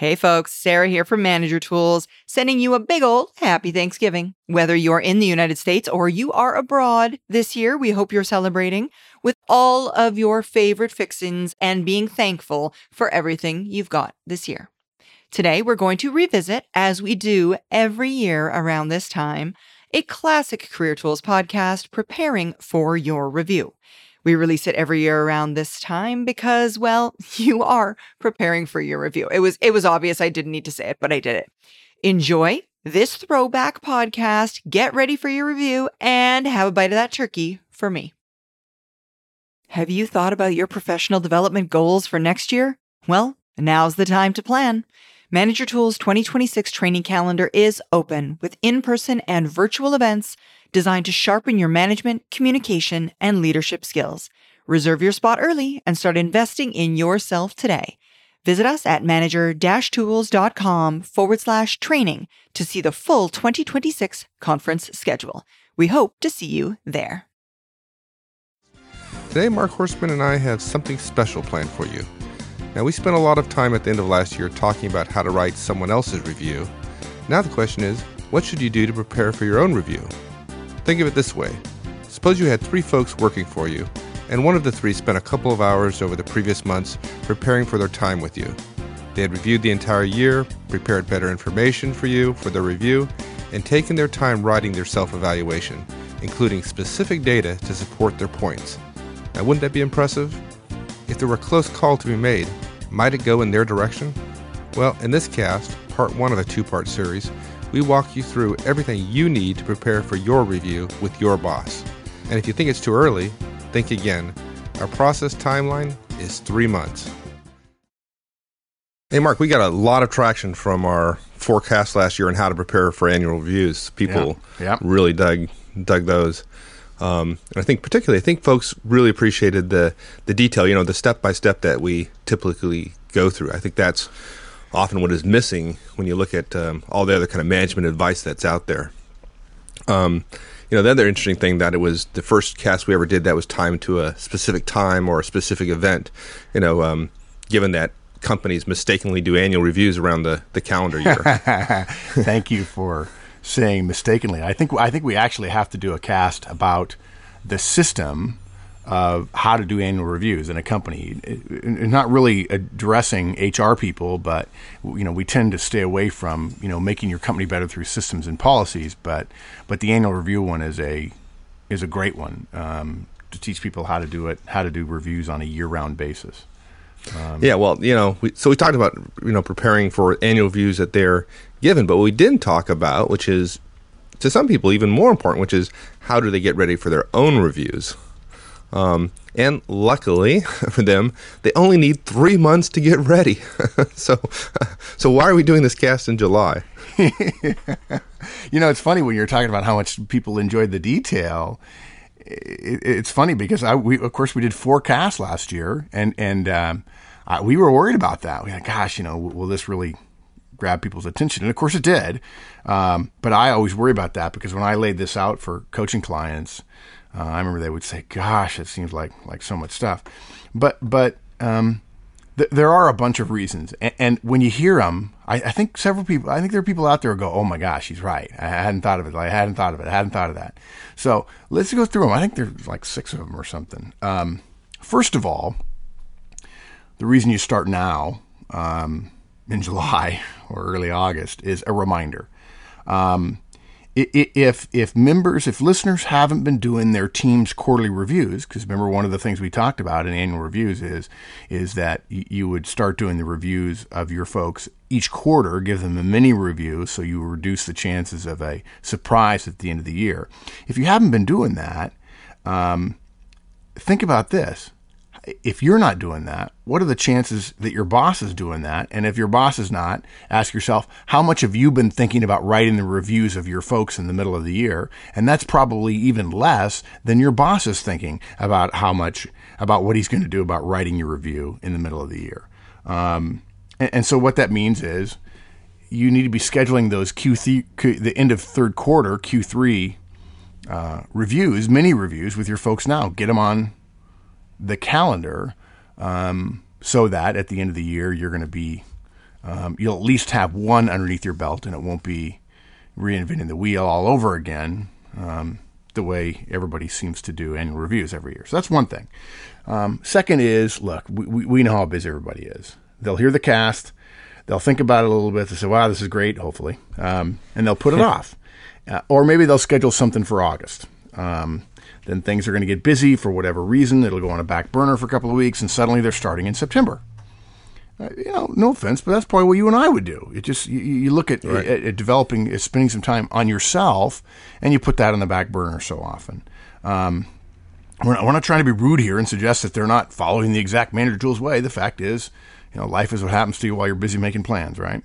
Hey folks, Sarah here from Manager Tools, sending you a big old happy Thanksgiving. Whether you're in the United States or you are abroad this year, we hope you're celebrating with all of your favorite fixins and being thankful for everything you've got this year. Today, we're going to revisit, as we do every year around this time, a classic Career Tools podcast, Preparing for Your Review. We release it every year around this time because, well, you are preparing for your review. It was obvious I didn't need to say it, but I did it. Enjoy this throwback podcast, get ready for your review, and have a bite of that turkey for me. Have you thought about your professional development goals for next year? Well, now's the time to plan. Manager Tools 2026 training calendar is open with in-person and virtual events designed to sharpen your management, communication, and leadership skills. Reserve your spot early and start investing in yourself today. Visit us at manager-tools.com/training to see the full 2026 conference schedule. We hope to see you there. Today, Mark Horstman and I have something special planned for you. Now, we spent a lot of time at the end of last year talking about how to write someone else's review. Now the question is, what should you do to prepare for your own review? Think of it this way. Suppose you had 3 folks working for you, and one of the 3 spent a couple of hours over the previous months preparing for their time with you. They had reviewed the entire year, prepared better information for you for their review, and taken their time writing their self-evaluation, including specific data to support their points. Now, wouldn't that be impressive? If there were a close call to be made, might it go in their direction? Well, in this cast, part 1 of a 2-part series, we walk you through everything you need to prepare for your review with your boss. And if you think it's too early, think again. Our process timeline is 3 months. Hey, Mark, we got a lot of traction from our forecast last year on how to prepare for annual reviews. People really dug those. And I think folks really appreciated the detail, the step-by-step that we typically go through. I think that's often what is missing when you look at all the other kind of management advice that's out there. The other interesting thing that it was the first cast we ever did that was timed to a specific time or a specific event, given that companies mistakenly do annual reviews around the calendar year. Thank you for saying mistakenly. I think we actually have to do a cast about the system of how to do annual reviews in a company. Not really addressing HR people, but we tend to stay away from making your company better through systems and policies. But the annual review one is a great one to teach people how to do it, how to do reviews on a year-round basis. We talked about preparing for annual reviews that they're given, but what we didn't talk about, which is to some people even more important, which is how do they get ready for their own reviews. And luckily for them, they only need 3 months to get ready. So why are we doing this cast in July? It's funny when you're talking about how much people enjoyed the detail. It's funny because we did 4 casts last year, and we were worried about that. We were like, gosh, will this really grab people's attention? And of course it did. But I always worry about that because when I laid this out for coaching clients, I remember they would say, gosh, it seems like so much stuff. But there are a bunch of reasons. And when you hear them, I think there are people out there who go, oh my gosh, he's right. I hadn't thought of it. I hadn't thought of that. So let's go through them. I think there's like 6 of them or something. First of all, the reason you start now, in July or early August, is a reminder. If listeners haven't been doing their team's quarterly reviews, because remember one of the things we talked about in annual reviews is that you would start doing the reviews of your folks each quarter, give them a mini review so you reduce the chances of a surprise at the end of the year. If you haven't been doing that, think about this. If you're not doing that, what are the chances that your boss is doing that? And if your boss is not, ask yourself, how much have you been thinking about writing the reviews of your folks in the middle of the year? And that's probably even less than your boss is thinking about about what he's going to do about writing your review in the middle of the year. And so what that means is you need to be scheduling those the end of third quarter, Q3 reviews, mini reviews with your folks now. Get them on the calendar so that at the end of the year you're going to be you'll at least have one underneath your belt, and it won't be reinventing the wheel all over again, the way everybody seems to do annual reviews every year. So that's one thing. Second is, look, we know how busy everybody is. They'll hear the cast, they'll think about it a little bit, they say, wow, this is great, hopefully, and they'll put it off. Or maybe they'll schedule something for August. Then things are going to get busy for whatever reason. It'll go on a back burner for a couple of weeks, and suddenly they're starting in September. No offense, but that's probably what you and I would do. It just you look at, right. at developing, at spending some time on yourself, and you put that on the back burner so often. We're not trying to be rude here and suggest that they're not following the exact Manager Tools way. The fact is, life is what happens to you while you're busy making plans, right?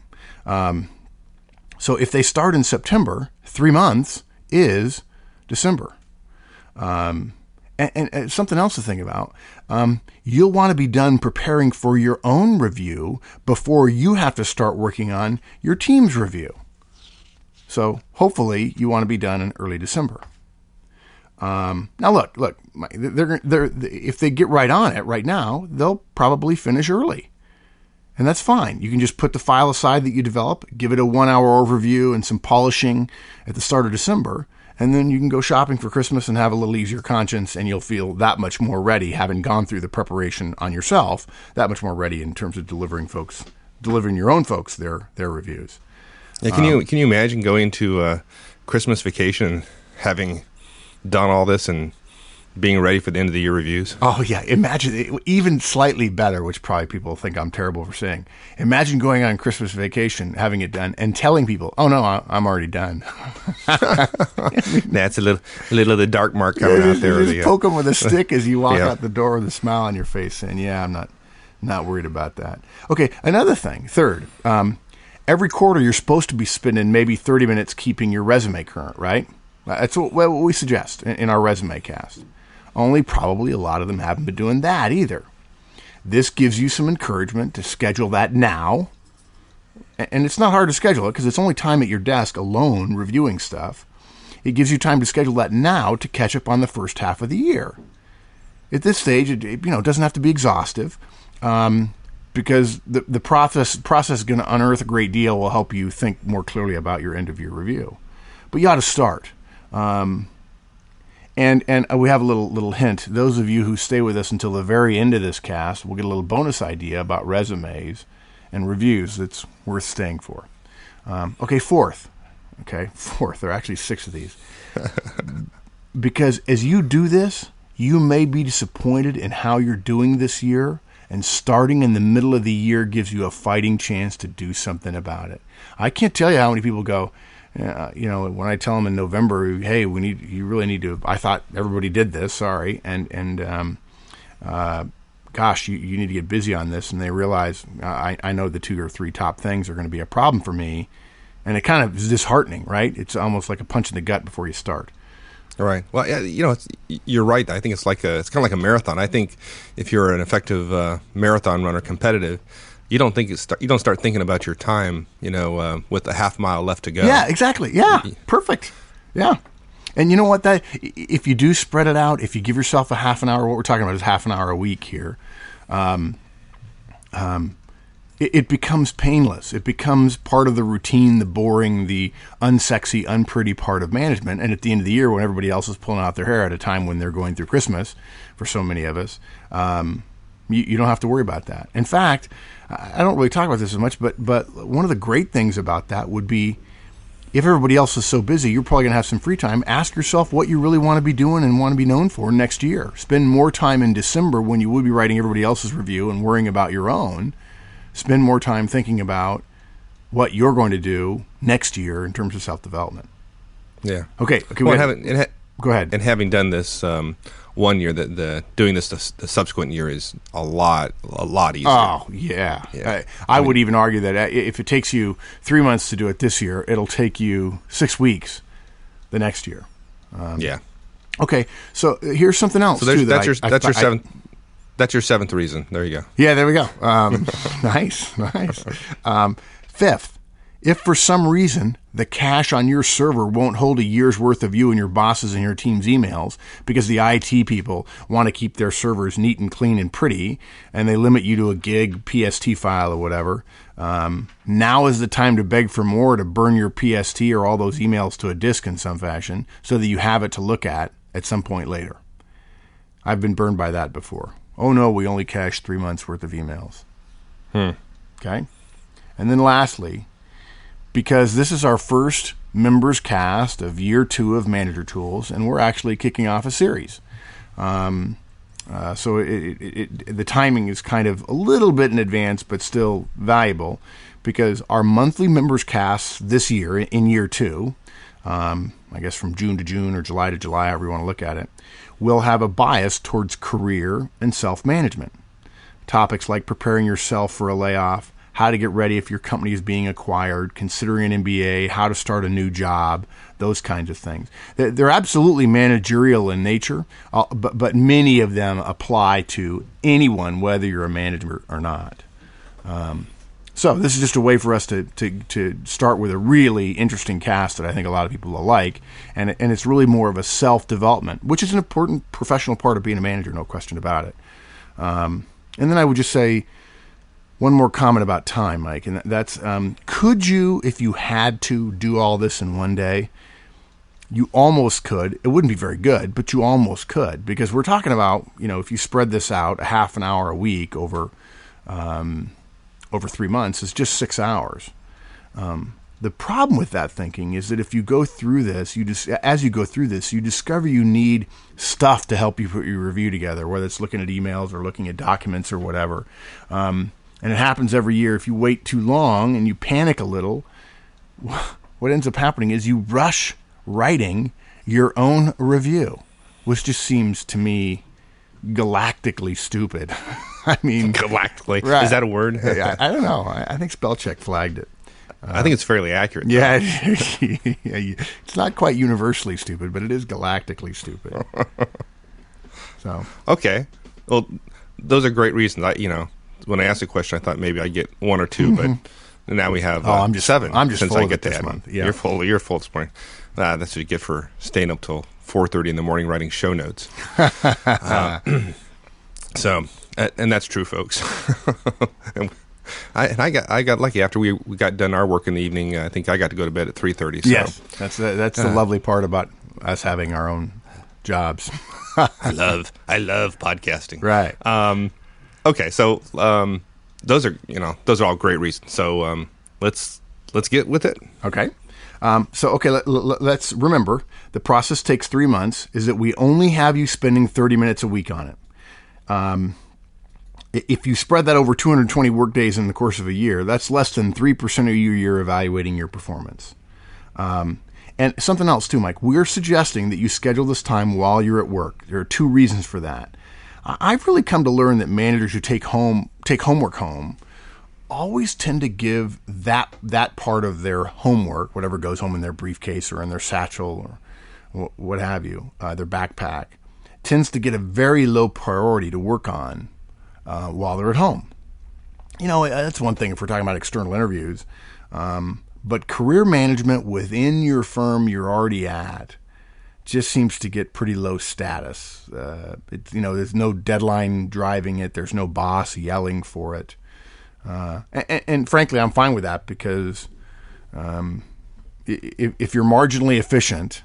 So if they start in September, 3 months is December. And something else to think about, you'll want to be done preparing for your own review before you have to start working on your team's review. So hopefully you want to be done in early December. Now look, they're if they get right on it right now, they'll probably finish early. And that's fine. You can just put the file aside that you develop, give it a 1-hour overview and some polishing at the start of December, and then you can go shopping for Christmas and have a little easier conscience, and you'll feel that much more ready, having gone through the preparation on yourself, that much more ready in terms of delivering your own folks their reviews. Yeah, can you imagine going into Christmas vacation, having done all this and being ready for the end of the year reviews? Oh, yeah. Imagine it, even slightly better, which probably people think I'm terrible for saying. Imagine going on Christmas vacation, having it done, and telling people, oh, no, I'm already done. That's a little of the dark mark coming out there. Just poke them with a stick as you walk Yeah. out the door with a smile on your face saying, yeah, I'm not worried about that. Okay, another thing. Third, every quarter you're supposed to be spending maybe 30 minutes keeping your resume current, right? That's what we suggest in our resume cast. Only probably a lot of them haven't been doing that either. This gives you some encouragement to schedule that now. And it's not hard to schedule it because it's only time at your desk alone reviewing stuff. It gives you time to schedule that now to catch up on the first half of the year. At this stage, it doesn't have to be exhaustive because the process is going to unearth a great deal, will help you think more clearly about your end of year review. But you ought to start. And we have a little hint. Those of you who stay with us until the very end of this cast will get a little bonus idea about resumes and reviews that's worth staying for. Fourth. There are actually 6 of these. Because as you do this, you may be disappointed in how you're doing this year, and starting in the middle of the year gives you a fighting chance to do something about it. I can't tell you how many people go, when I tell them in November, hey, you really need to, I thought everybody did this, sorry, gosh, you need to get busy on this, and they realize, I know the 2 or 3 top things are going to be a problem for me, and it kind of is disheartening, right? It's almost like a punch in the gut before you start. All right. Well, you're right. I think it's kind of like a marathon. I think if you're an effective marathon runner, competitive, you don't start thinking about your time, with a half mile left to go. Yeah, exactly. Yeah, perfect. Yeah. And you know what? If you do spread it out, if you give yourself a half an hour, what we're talking about is half an hour a week here, it becomes painless. It becomes part of the routine, the boring, the unsexy, unpretty part of management. And at the end of the year, when everybody else is pulling out their hair at a time when they're going through Christmas, for so many of us, you don't have to worry about that. In fact, I don't really talk about this as much, but one of the great things about that would be, if everybody else is so busy, you're probably going to have some free time. Ask yourself what you really want to be doing and want to be known for next year. Spend more time in December when you would be writing everybody else's review and worrying about your own. Spend more time thinking about what you're going to do next year in terms of self-development. Yeah. Okay. Well, go ahead. And having done this one year, doing this the subsequent year is a lot easier. Oh, yeah. I would even argue that if it takes you 3 months to do it this year, it'll take you 6 weeks the next year. Yeah. Okay, so here's something else. So too, that's your seventh. That's your 7th reason. There you go. Yeah, there we go. Nice. Fifth, If for some reason the cache on your server won't hold a year's worth of you and your bosses and your team's emails because the IT people want to keep their servers neat and clean and pretty, and they limit you to a gig PST file or whatever, now is the time to beg for more, to burn your PST or all those emails to a disk in some fashion so that you have it to look at some point later. I've been burned by that before. Oh no, we only cached 3 months worth of emails. Okay? And then lastly, because this is our first members cast of year 2 of Manager Tools, and we're actually kicking off a series. So the timing is kind of a little bit in advance, but still valuable, because our monthly members casts this year, in year 2, I guess from June to June or July to July, however you want to look at it, will have a bias towards career and self-management. Topics like preparing yourself for a layoff, how to get ready if your company is being acquired, considering an MBA, how to start a new job, those kinds of things. They're absolutely managerial in nature, but many of them apply to anyone, whether you're a manager or not. So this is just a way for us to start with a really interesting cast that I think a lot of people will like, and it's really more of a self-development, which is an important professional part of being a manager, no question about it. And then I would just say one more comment about time, Mike, and that's, could you, if you had to, do all this in one day? You almost could. It wouldn't be very good, but you almost could, because we're talking about, if you spread this out a half an hour a week over 3 months, it's just 6 hours. The problem with that thinking is that if you go through this, you discover you need stuff to help you put your review together, whether it's looking at emails or looking at documents or whatever. And it happens every year. If you wait too long and you panic a little, what ends up happening is you rush writing your own review, which just seems to me galactically stupid. I mean, galactically. Right. Is that a word? I don't know. I think Spellcheck flagged it. I think it's fairly accurate. Yeah, it's not quite universally stupid, but it is galactically stupid. So okay, well, those are great reasons. When I asked the question, I thought maybe I'd get 1 or 2, but now we have I'm just 7. I'm just since full I of get it this that. month. Yeah. You're full this morning. That's what you get for staying up till 4:30 in the morning writing show notes. So, and that's true, folks. and I got lucky after we got done our work in the evening. I think I got to go to bed at 3:30. So. Yes, that's the lovely part about us having our own jobs. I love podcasting. Right. Okay, so those are all great reasons. So let's get with it. Okay. Let's remember the process takes 3 months. Is that we only have you spending 30 minutes a week on it. If you spread that over 220 work days in the course of a year, that's less than 3% of your year evaluating your performance. And something else too, Mike, we're suggesting that you schedule this time while you're at work. There are 2 reasons for that. I've really come to learn that managers who take homework home always tend to give that part of their homework, whatever goes home in their briefcase or in their satchel or what have you, their backpack, tends to get a very low priority to work on while they're at home. That's one thing if we're talking about external interviews. But career management within your firm you're already at just seems to get pretty low status. There's no deadline driving it. There's no boss yelling for it. And frankly, I'm fine with that because if you're marginally efficient,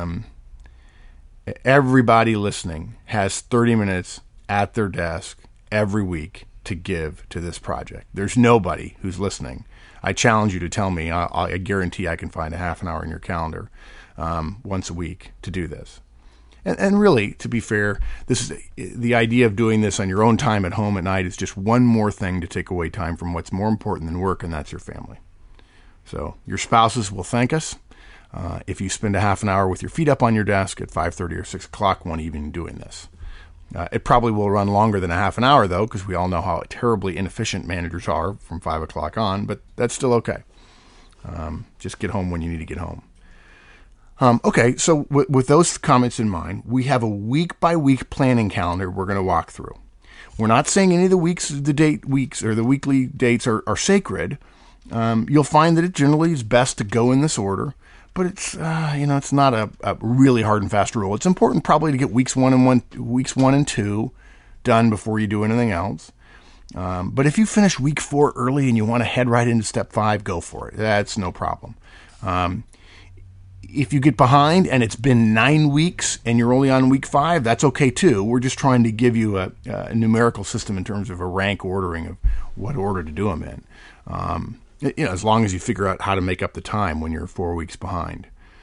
everybody listening has 30 minutes at their desk every week to give to this project. There's nobody who's listening. I challenge you to tell me. I guarantee I can find a half an hour in your calendar once a week to do this. And really, to be fair, this is the idea of doing this on your own time at home at night is just one more thing to take away time from what's more important than work, and that's your family. So your spouses will thank us if you spend a half an hour with your feet up on your desk at 5:30 or 6 o'clock one evening doing this. It probably will run longer than a half an hour, though, because we all know how terribly inefficient managers are from 5 o'clock on, but that's still okay. Just get home when you need to get home. Okay, so with those comments in mind, we have a week-by-week planning calendar we're going to walk through. We're not saying any of the weekly dates are sacred. You'll find that it generally is best to go in this order, but it's it's not a really hard and fast rule. It's important probably to get weeks 1 and 2 done before you do anything else. But if you finish week 4 early and you want to head right into step 5, go for it. That's no problem. If you get behind and it's been 9 weeks and you're only on week 5, that's okay too. We're just trying to give you a numerical system in terms of a rank ordering of what order to do them in. As long as you figure out how to make up the time when you're 4 weeks behind.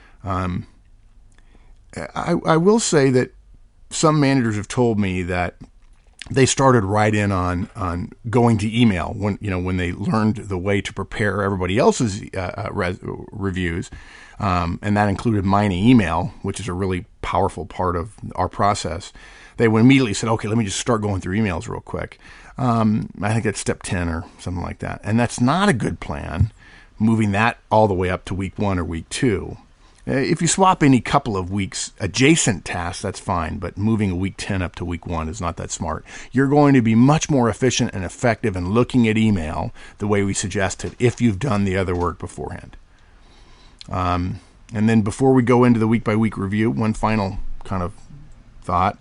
I will say that some managers have told me that they started right in on going to email when they learned the way to prepare everybody else's reviews, and that included mine email, which is a really powerful part of our process. They immediately said, "Okay, let me just start going through emails real quick." I think that's step 10 or something like that, and that's not a good plan. Moving that all the way up to week 1 or week 2. If you swap any couple of weeks adjacent tasks, that's fine, but moving a week 10 up to week 1 is not that smart. You're going to be much more efficient and effective in looking at email the way we suggested if you've done the other work beforehand. And then before we go into the week-by-week review, one final kind of thought.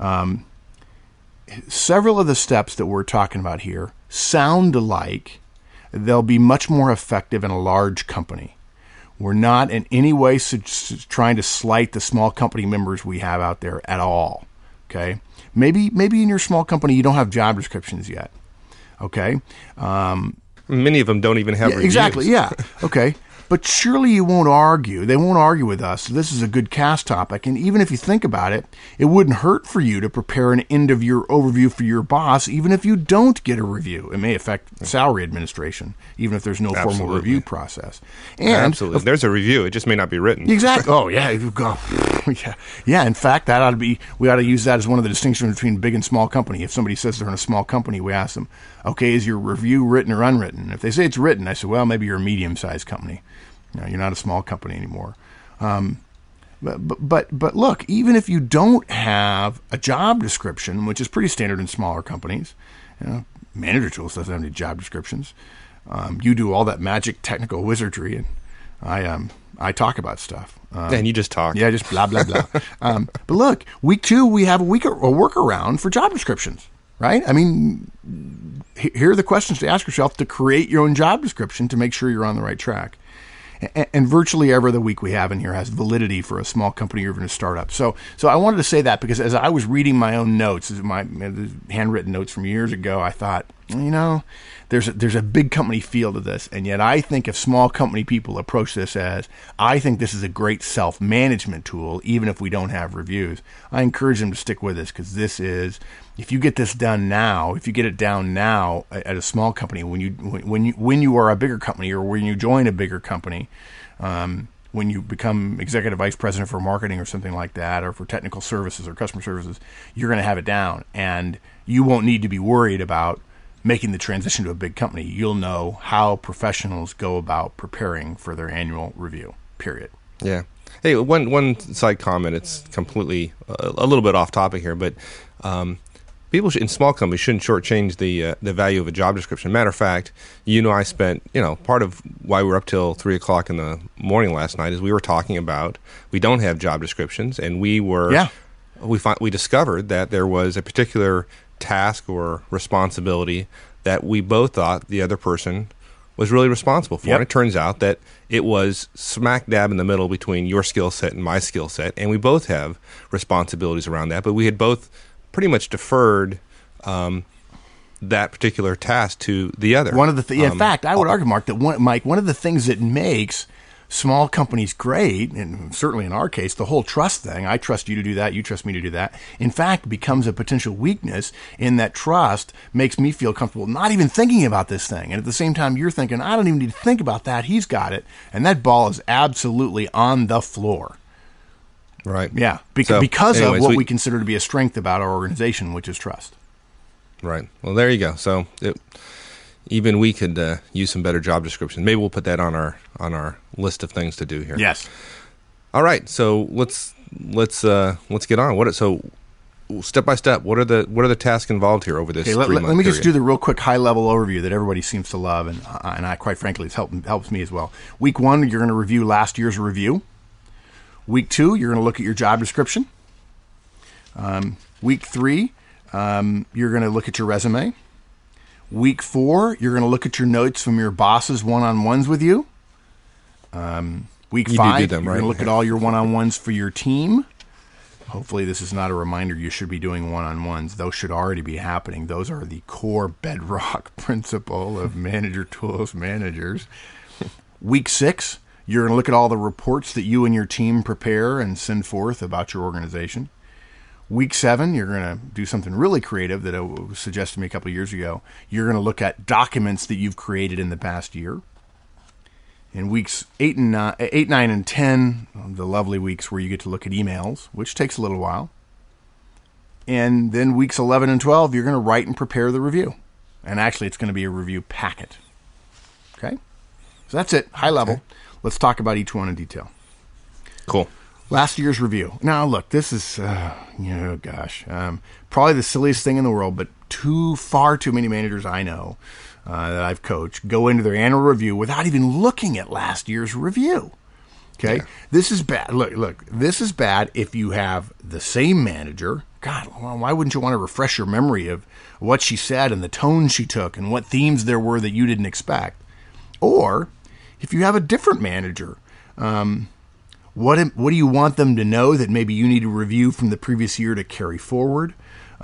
Several of the steps that we're talking about here sound alike. They'll be much more effective in a large company. We're not in any way trying to slight the small company members we have out there at all. Okay, maybe in your small company you don't have job descriptions yet. Okay, many of them don't even have reviews. Exactly. Yeah. Okay. But surely you won't argue. They won't argue with us. So this is a good cast topic. And even if you think about it, it wouldn't hurt for you to prepare an end-of-year overview for your boss, even if you don't get a review. It may affect salary administration, even if there's no formal review process. And absolutely. There's a review. It just may not be written. Exactly. Oh, yeah. Yeah. In fact, we ought to use that as one of the distinctions between big and small company. If somebody says they're in a small company, we ask them, okay, is your review written or unwritten? If they say it's written, I say, well, maybe you're a medium-sized company. You're not a small company anymore. But look, even if you don't have a job description, which is pretty standard in smaller companies, Manager Tools doesn't have any job descriptions. You do all that magic technical wizardry, and I talk about stuff. And you just talk. Yeah, just blah, blah, blah. But look, week 2, we have a workaround for job descriptions, right? I mean, here are the questions to ask yourself to create your own job description to make sure you're on the right track. And virtually every other week we have in here has validity for a small company or even a startup. So I wanted to say that because as I was reading my own notes, my handwritten notes from years ago, I thought, there's a big company feel to this. And yet I think if small company people approach this I think this is a great self-management tool, even if we don't have reviews. I encourage them to stick with this because this is, if you get this done now, if you get it down now at a small company, when you are a bigger company or when you join a bigger company, when you become executive vice president for marketing or something like that, or for technical services or customer services, you're going to have it down, and you won't need to be worried about making the transition to a big company. You'll know how professionals go about preparing for their annual review, period. Yeah. Hey, one side comment. It's completely a little bit off topic here, but people in small companies shouldn't shortchange the value of a job description. Matter of fact, I spent, part of why we were up till 3 o'clock in the morning last night is we were talking about we don't have job descriptions, and we discovered that there was a particular task or responsibility that we both thought the other person was really responsible for. Yep. And it turns out that it was smack dab in the middle between your skill set and my skill set, and we both have responsibilities around that, but we had both pretty much deferred that particular task to the other. One of the in fact, I would argue, Mark, that one of the things that makes small companies great, and certainly in our case, the whole trust thing, I trust you to do that, you trust me to do that, in fact, becomes a potential weakness in that trust makes me feel comfortable not even thinking about this thing. And at the same time, you're thinking, I don't even need to think about that. He's got it. And that ball is absolutely on the floor. Right. Yeah. Because of what we consider to be a strength about our organization, which is trust. Right. Well, there you go. So even we could use some better job descriptions. Maybe we'll put that on our list of things to do here. Yes. All right. So let's get on. So step by step, what are the tasks involved here over this 3 month period? Let me just do the real quick high level overview that everybody seems to love, and I quite frankly it helps me as well. Week 1, you're going to review last year's review. Week 2, you're going to look at your job description. Week 3, you're going to look at your resume. Week 4, you're going to look at your notes from your boss's one-on-ones with you. Week 5, you're going to look at all your one-on-ones for your team. Hopefully this is not a reminder you should be doing one-on-ones. Those should already be happening. Those are the core bedrock principle of Manager Tools managers. Week 6, you're going to look at all the reports that you and your team prepare and send forth about your organization. Week 7, you're going to do something really creative that was suggested to me a couple of years ago. You're going to look at documents that you've created in the past year. In weeks 8, 9, and 10, the lovely weeks where you get to look at emails, which takes a little while. And then weeks 11 and 12, you're going to write and prepare the review. And actually, it's going to be a review packet. Okay? So that's it, high level. Okay. Let's talk about each one in detail. Cool. Last year's review. Now, look, this is, probably the silliest thing in the world, but far too many managers I know that I've coached go into their annual review without even looking at last year's review. Okay? Yeah. This is bad. Look, this is bad if you have the same manager. God, why wouldn't you want to refresh your memory of what she said and the tone she took and what themes there were that you didn't expect? Or if you have a different manager, what do you want them to know that maybe you need to review from the previous year to carry forward?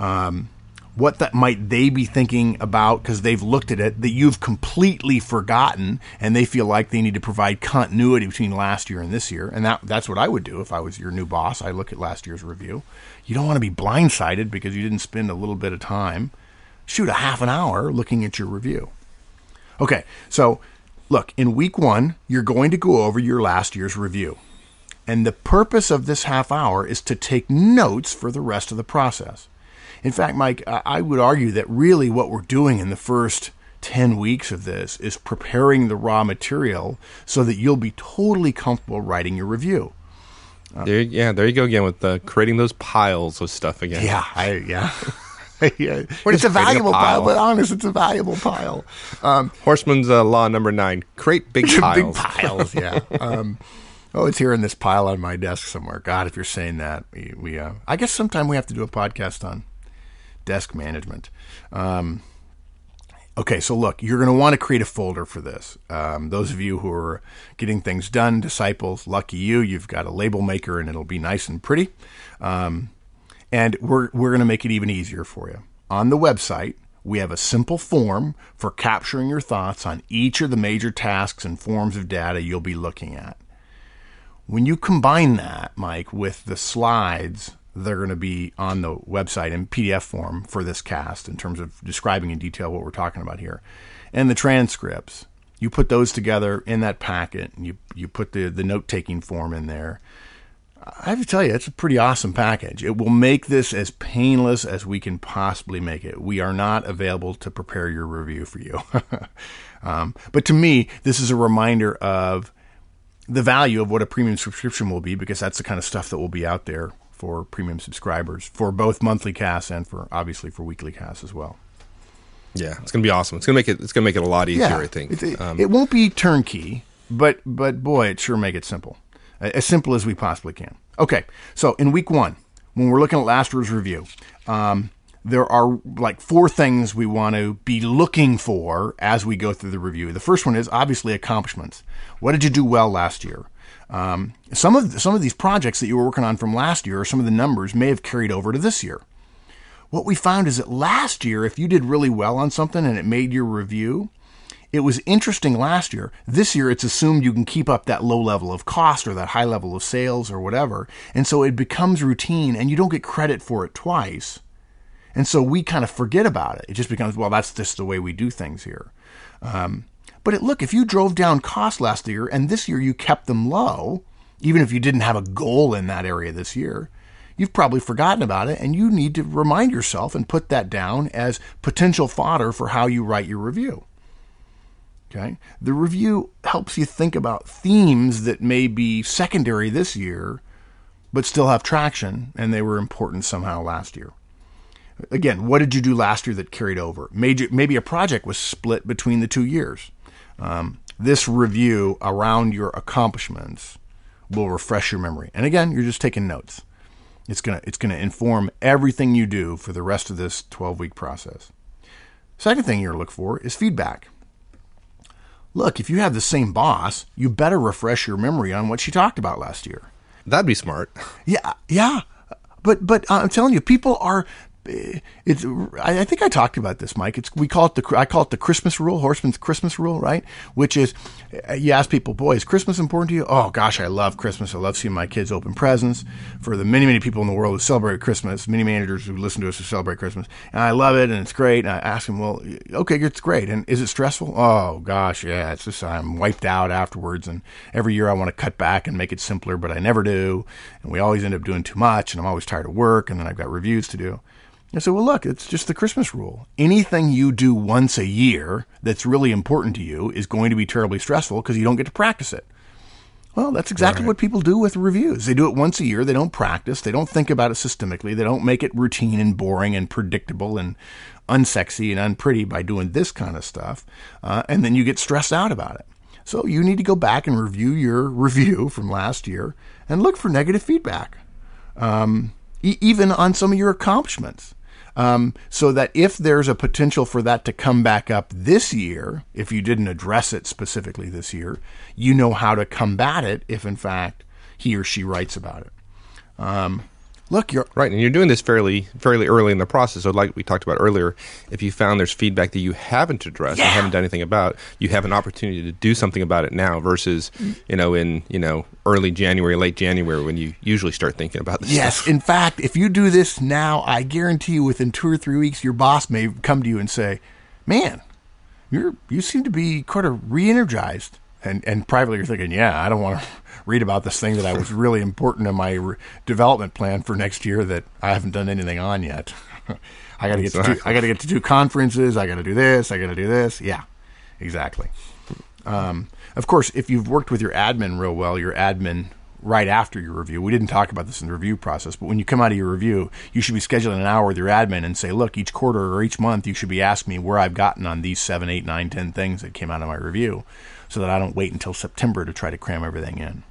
What that might they be thinking about because they've looked at it that you've completely forgotten and they feel like they need to provide continuity between last year and this year. And that's what I would do if I was your new boss. I look at last year's review. You don't want to be blindsided because you didn't spend a little bit of time. Shoot, a half an hour looking at your review. Okay, so look, in week 1, you're going to go over your last year's review. And the purpose of this half hour is to take notes for the rest of the process. In fact, Mike, I would argue that really what we're doing in the first 10 weeks of this is preparing the raw material so that you'll be totally comfortable writing your review. There you go again with creating those piles of stuff again. Yeah. It's a valuable pile, but honest, it's a valuable pile. Horseman's law number 9: create big piles. Big piles, yeah. It's here in this pile on my desk somewhere. God, if you're saying that, we I guess sometime we have to do a podcast on desk management. Okay, so look, you're going to want to create a folder for this. Those of you who are getting things done, disciples, lucky you, you've got a label maker and it'll be nice and pretty. And we're going to make it even easier for you. On the website, we have a simple form for capturing your thoughts on each of the major tasks and forms of data you'll be looking at. When you combine that, Mike, with the slides that are going to be on the website in PDF form for this cast in terms of describing in detail what we're talking about here, and the transcripts, you put those together in that packet, and you put the note-taking form in there. I have to tell you, it's a pretty awesome package. It will make this as painless as we can possibly make it. We are not available to prepare your review for you. But to me, this is a reminder of the value of what a premium subscription will be, because that's the kind of stuff that will be out there for premium subscribers for both monthly casts and for obviously for weekly casts as well. Yeah, it's going to be awesome. It's going to make it a lot easier, I think. It won't be turnkey, but boy, it sure make it simple. As simple as we possibly can. Okay, so in week 1, when we're looking at last year's review, there are like 4 things we want to be looking for as we go through the review. The first one is obviously accomplishments. What did you do well last year? Some of these projects that you were working on from last year, or some of the numbers may have carried over to this year. What we found is that last year, if you did really well on something and it made your review, it was interesting last year. This year, it's assumed you can keep up that low level of cost or that high level of sales or whatever. And so it becomes routine and you don't get credit for it twice. And so we kind of forget about it. It just becomes, well, that's just the way we do things here. But look, if you drove down costs last year and this year you kept them low, even if you didn't have a goal in that area this year, you've probably forgotten about it and you need to remind yourself and put that down as potential fodder for how you write your review. Okay? The review helps you think about themes that may be secondary this year, but still have traction, and they were important somehow last year. again, what did you do last year that carried over? Maybe a project was split between the 2 years. This review around your accomplishments will refresh your memory. And again, you're just taking notes. It's gonna inform everything you do for the rest of this 12-week process. Second thing you're going to look for is feedback. Look, if you have the same boss, you better refresh your memory on what she talked about last year. That'd be smart. Yeah. But I'm telling you, people are. I think I talked about this, Mike. I call it the Christmas rule, Horstman's Christmas rule, right? Which is, you ask people, boy, is Christmas important to you? Oh gosh, I love Christmas. I love seeing my kids open presents. For the many, many people in the world who celebrate Christmas, many managers who listen to us who celebrate Christmas, and I love it and it's great. And I ask them, well, okay, it's great. And is it stressful? Oh gosh, yeah. It's just I'm wiped out afterwards. And every year I want to cut back and make it simpler, but I never do. And we always end up doing too much. And I'm always tired of work. And then I've got reviews to do. I said, well, look, it's just the Christmas rule. Anything you do once a year that's really important to you is going to be terribly stressful because you don't get to practice it. Well, that's exactly what people do with reviews. They do it once a year. They don't practice. They don't think about it systemically. They don't make it routine and boring and predictable and unsexy and unpretty by doing this kind of stuff. And then you get stressed out about it. So you need to go back and review your review from last year and look for negative feedback, even on some of your accomplishments. So that if there's a potential for that to come back up this year, if you didn't address it specifically this year, you know how to combat it if, in fact, he or she writes about it. Look, you're right, and you're doing this fairly early in the process. So, like we talked about earlier, if you found there's feedback that you haven't addressed and haven't done anything about, you have an opportunity to do something about it now versus, in early January, late January, when you usually start thinking about this. Yes, stuff. In fact, if you do this now, I guarantee you, within 2 or 3 weeks, your boss may come to you and say, "Man, you seem to be kind of re-energized." And privately, you're thinking, "Yeah, I don't want to read about this thing that I was really important in my development plan for next year that I haven't done anything on yet. I got to get to 2 conferences. I got to do this. I got to do this." Yeah, exactly. Of course, if you've worked with your admin real well, your admin right after your review, we didn't talk about this in the review process, but when you come out of your review, you should be scheduling an hour with your admin and say, "Look, each quarter or each month, you should be asking me where I've gotten on these 7, 8, 9, 10 things that came out of my review, so that I don't wait until September to try to cram everything in."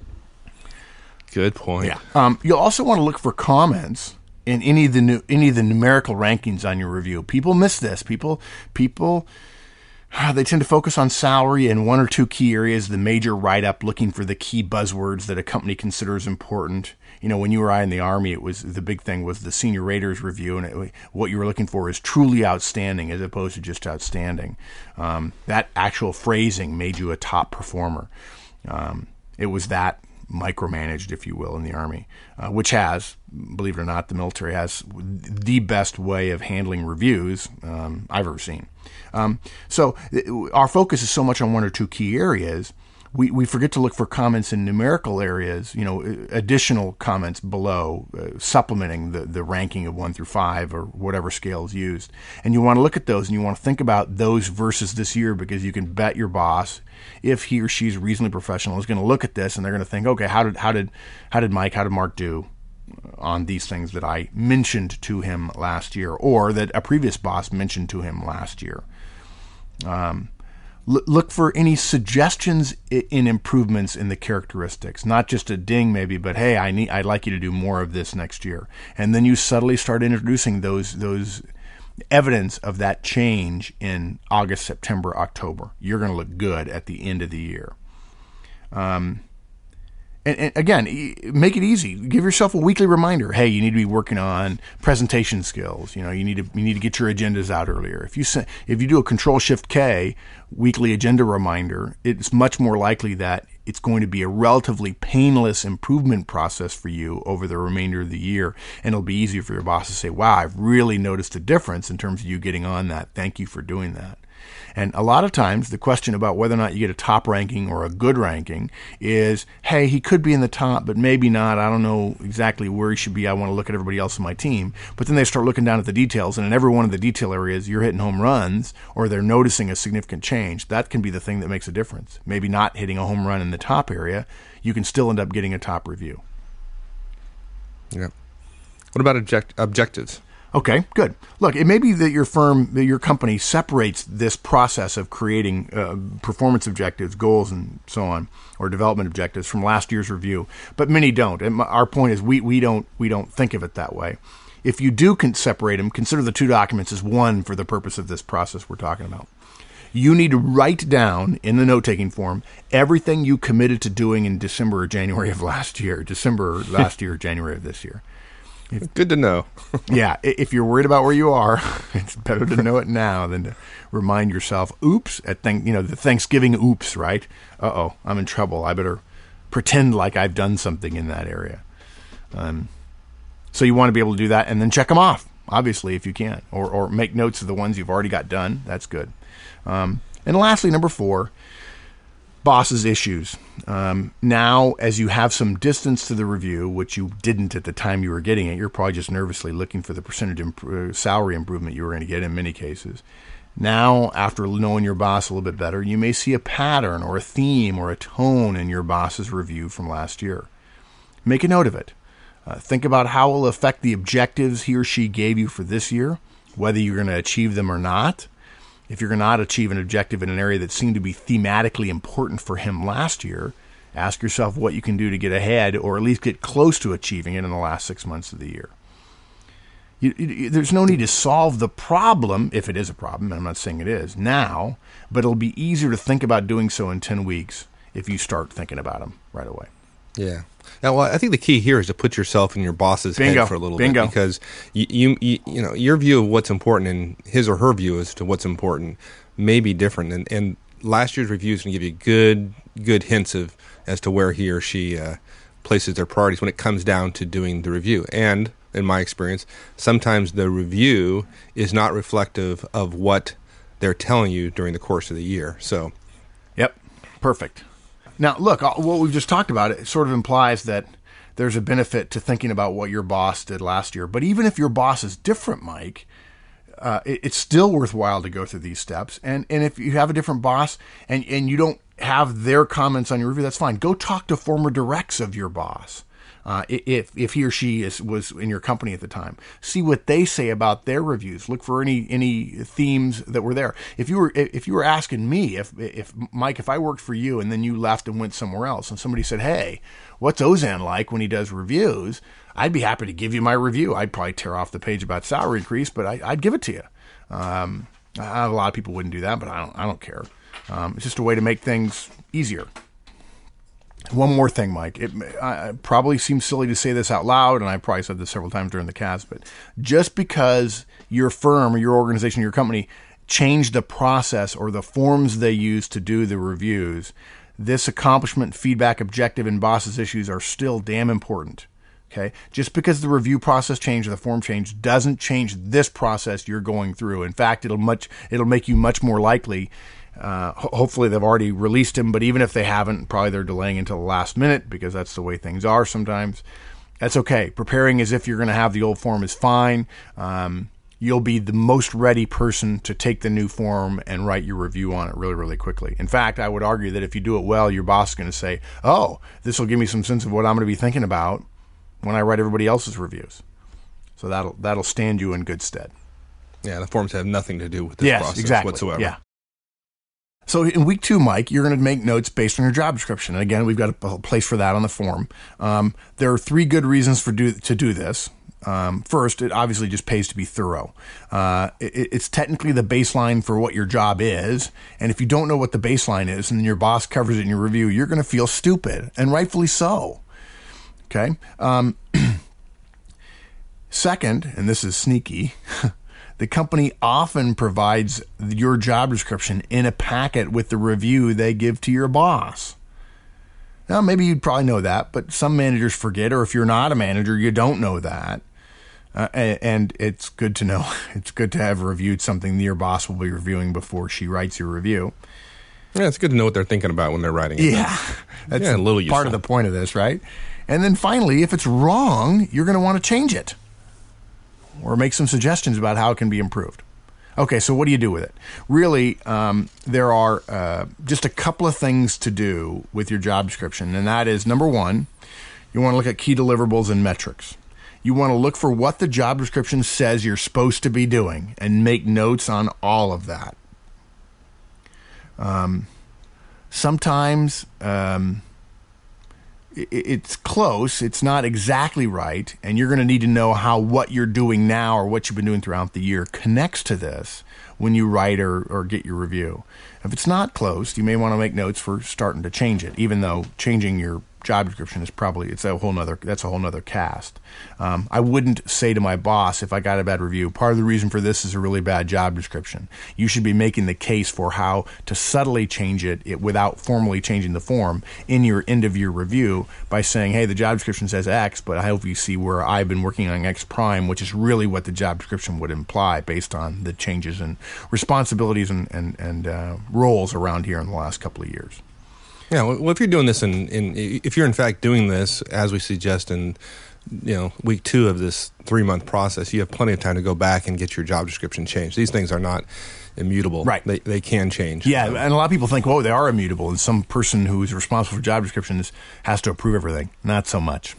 Good point. Yeah. You'll also want to look for comments in any of the numerical rankings on your review. People miss this. People they tend to focus on salary and 1 or 2 key areas, the major write-up, looking for the key buzzwords that a company considers important. When you were in the Army, it was the big thing was the senior raters review, and what you were looking for is truly outstanding as opposed to just outstanding. That actual phrasing made you a top performer. It was that micromanaged, if you will, in the Army, which has, believe it or not, the military has the best way of handling reviews I've ever seen. So our focus is so much on 1 or 2 key areas. We forget to look for comments in numerical areas, additional comments below, supplementing the ranking of 1 through 5 or whatever scale is used. And you want to look at those and you want to think about those versus this year, because you can bet your boss, if he or she's reasonably professional, is going to look at this and they're going to think, okay, how did Mark do on these things that I mentioned to him last year, or that a previous boss mentioned to him last year? Look for any suggestions in improvements in the characteristics, not just a ding maybe, but hey, I'd like you to do more of this next year. And then you subtly start introducing those evidence of that change in August, September, October. You're going to look good at the end of the year. And again, make it easy. Give yourself a weekly reminder. Hey, you need to be working on presentation skills. You need to get your agendas out earlier. If you do a Control-Shift-K weekly agenda reminder, it's much more likely that it's going to be a relatively painless improvement process for you over the remainder of the year, and it'll be easier for your boss to say, "Wow, I've really noticed a difference in terms of you getting on that. Thank you for doing that." And a lot of times, the question about whether or not you get a top ranking or a good ranking is, hey, he could be in the top, but maybe not. I don't know exactly where he should be. I want to look at everybody else in my team. But then they start looking down at the details, and in every one of the detail areas, you're hitting home runs, or they're noticing a significant change. That can be the thing that makes a difference. Maybe not hitting a home run in the top area, you can still end up getting a top review. Yeah. What about objectives? Okay, good. Look, it may be that your company separates this process of creating performance objectives, goals, and so on, or development objectives from last year's review, but many don't. And our point is we don't think of it that way. If you do separate them, consider the two documents as one for the purpose of this process we're talking about. You need to write down in the note-taking form everything you committed to doing in December or January of last year, January of this year. Good to know. Yeah, if you're worried about where you are, it's better to know it now than to remind yourself, oops, the Thanksgiving oops, right? Uh-oh, I'm in trouble. I better pretend like I've done something in that area. So you want to be able to do that and then check them off, obviously, if you can, or make notes of the ones you've already got done. That's good. And lastly, number 4, boss's issues. Now, as you have some distance to the review, which you didn't at the time you were getting it, you're probably just nervously looking for the percentage salary improvement you were going to get in many cases. Now, after knowing your boss a little bit better, you may see a pattern or a theme or a tone in your boss's review from last year. Make a note of it. Think about how it will affect the objectives he or she gave you for this year, whether you're going to achieve them or not. If you're going to not achieve an objective in an area that seemed to be thematically important for him last year, ask yourself what you can do to get ahead or at least get close to achieving it in the last 6 months of the year. There's no need to solve the problem, if it is a problem, and I'm not saying it is, now, but it'll be easier to think about doing so in 10 weeks if you start thinking about them right away. Yeah. Now, well, I think the key here is to put yourself in your boss's head for a little bit, because you know your view of what's important and his or her view as to what's important may be different. And last year's review is going to give you good hints as to where he or she places their priorities when it comes down to doing the review. And in my experience, sometimes the review is not reflective of what they're telling you during the course of the year. So, yep, perfect. Now, look, what we've just talked about, it sort of implies that there's a benefit to thinking about what your boss did last year. But even if your boss is different, Mike, it's still worthwhile to go through these steps. And if you have a different boss and you don't have their comments on your review, that's fine. Go talk to former directs of your boss. If he or she was in your company at the time, see what they say about their reviews. Look for any themes that were there. If you were asking me, if Mike, if I worked for you and then you left and went somewhere else, and somebody said, "Hey, what's Ozan like when he does reviews?" I'd be happy to give you my review. I'd probably tear off the page about salary increase, but I'd give it to you. A lot of people wouldn't do that, but I don't care. It's just a way to make things easier. One more thing, Mike. It probably seems silly to say this out loud, and I probably said this several times during the cast, but just because your firm or your organization, your company, changed the process or the forms they use to do the reviews, this accomplishment, feedback, objective, and boss's issues are still damn important. Okay? Just because the review process changed or the form changed doesn't change this process you're going through. In fact, it'll make you much more likely. Hopefully they've already released him, but even if they haven't, probably they're delaying until the last minute because that's the way things are sometimes. That's okay. Preparing as if you're going to have the old form is fine. You'll be the most ready person to take the new form and write your review on it really, really quickly. In fact, I would argue that if you do it well, your boss is going to say, "Oh, this will give me some sense of what I'm going to be thinking about when I write everybody else's reviews." So that'll stand you in good stead. Yeah, the forms have nothing to do with this process whatsoever. Yeah. So in week 2, Mike, you're going to make notes based on your job description. And again, we've got a place for that on the form. There are 3 good reasons to do this. First, it obviously just pays to be thorough. It's technically the baseline for what your job is. And if you don't know what the baseline is and your boss covers it in your review, you're going to feel stupid, and rightfully so. Okay? Second, and this is sneaky, the company often provides your job description in a packet with the review they give to your boss. Now, maybe you'd probably know that, but some managers forget, or if you're not a manager, you don't know that. And it's good to know. It's good to have reviewed something your boss will be reviewing before she writes your review. Yeah, it's good to know what they're thinking about when they're writing it. Yeah, that's a little part of the point of this, right? And then finally, if it's wrong, you're going to want to change it or make some suggestions about how it can be improved. Okay, so what do you do with it? Really, there are just a couple of things to do with your job description, and that is, number 1, you want to look at key deliverables and metrics. You want to look for what the job description says you're supposed to be doing and make notes on all of that. Sometimes it's close, it's not exactly right, and you're going to need to know how what you're doing now or what you've been doing throughout the year connects to this when you write or get your review. If it's not close, you may want to make notes for starting to change it, even though changing your job description is probably, that's a whole nother cast. I wouldn't say to my boss if I got a bad review, part of the reason for this is a really bad job description. You should be making the case for how to subtly change it without formally changing the form in your end of year review by saying, hey, the job description says X, but I hope you see where I've been working on X prime, which is really what the job description would imply based on the changes in responsibilities and roles around here in the last couple of years. Yeah, well, if you're doing this if you're in fact doing this as we suggest in, week 2 of this 3-month process, you have plenty of time to go back and get your job description changed. These things are not immutable. Right. They can change. Yeah, and a lot of people think, they are immutable, and some person who's responsible for job descriptions has to approve everything. Not so much.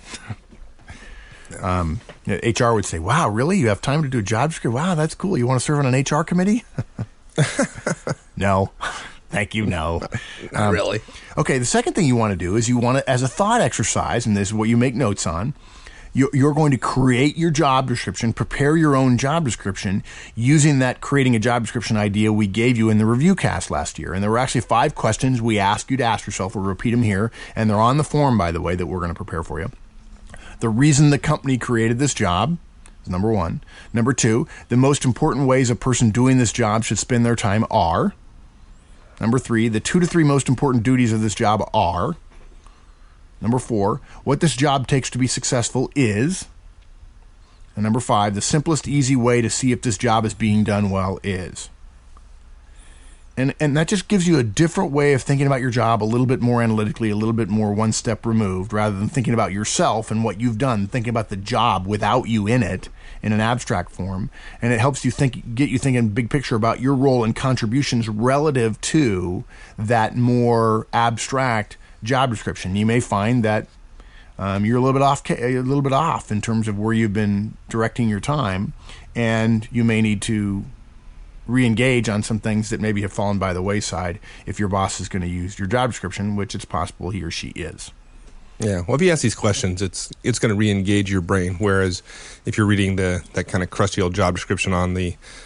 HR would say, wow, really? You have time to do a job description? Wow, that's cool. You want to serve on an HR committee? No. Thank you, no. Not really. Okay, the second thing you want to do is you want to, as a thought exercise, and this is what you make notes on, you're going to create your job description, prepare your own job description using that creating a job description idea we gave you in the review cast last year. And there were actually 5 questions we asked you to ask yourself. We'll repeat them here, and they're on the form, by the way, that we're going to prepare for you. The reason the company created this job is number 1. Number 2, the most important ways a person doing this job should spend their time are. Number 3, the 2 to 3 most important duties of this job are. Number 4, what this job takes to be successful is. And number 5, the simplest, easy way to see if this job is being done well is. And that just gives you a different way of thinking about your job, a little bit more analytically, a little bit more one step removed, rather than thinking about yourself and what you've done, thinking about the job without you in it in an abstract form. And it helps you get you thinking big picture about your role and contributions relative to that more abstract job description. You may find that you're a little bit off in terms of where you've been directing your time, and you may need to re-engage on some things that maybe have fallen by the wayside if your boss is going to use your job description, which it's possible he or she is. Yeah, well, if you ask these questions, it's going to re-engage your brain, whereas if you're reading that kind of crusty old job description on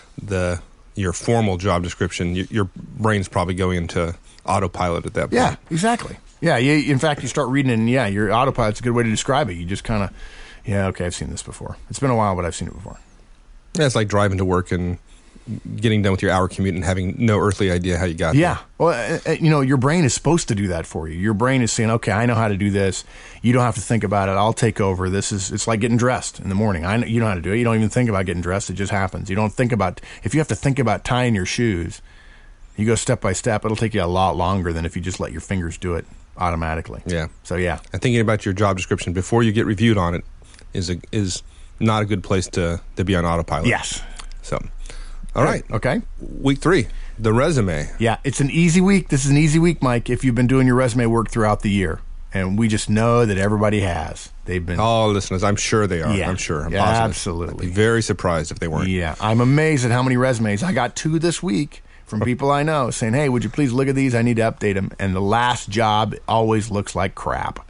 your formal job description, your brain's probably going into autopilot at that point. Yeah, exactly. Yeah, in fact, you start reading and your autopilot's a good way to describe it. You just kind of, okay, I've seen this before. It's been a while, but I've seen it before. Yeah, it's like driving to work and getting done with your hour commute and having no earthly idea how you got there. Yeah. Well, your brain is supposed to do that for you. Your brain is saying, okay, I know how to do this. You don't have to think about it. I'll take over. It's like getting dressed in the morning. You know how to do it. You don't even think about getting dressed. It just happens. You don't think about, if you have to think about tying your shoes, you go step by step. It'll take you a lot longer than if you just let your fingers do it automatically. Yeah. So, yeah. And thinking about your job description before you get reviewed on it is not a good place to be on autopilot. Yes. So, all right. Okay. Week 3, the resume. Yeah, it's an easy week. This is an easy week, Mike, if you've been doing your resume work throughout the year. And we just know that everybody has. They've been. Oh, listeners, I'm sure they are. Yeah. I'm sure. I'm yeah, positive. absolutely. I'd be very surprised if they weren't. Yeah. I'm amazed at how many resumes. I got 2 this week from people I know saying, hey, would you please look at these? I need to update them. And the last job always looks like crap.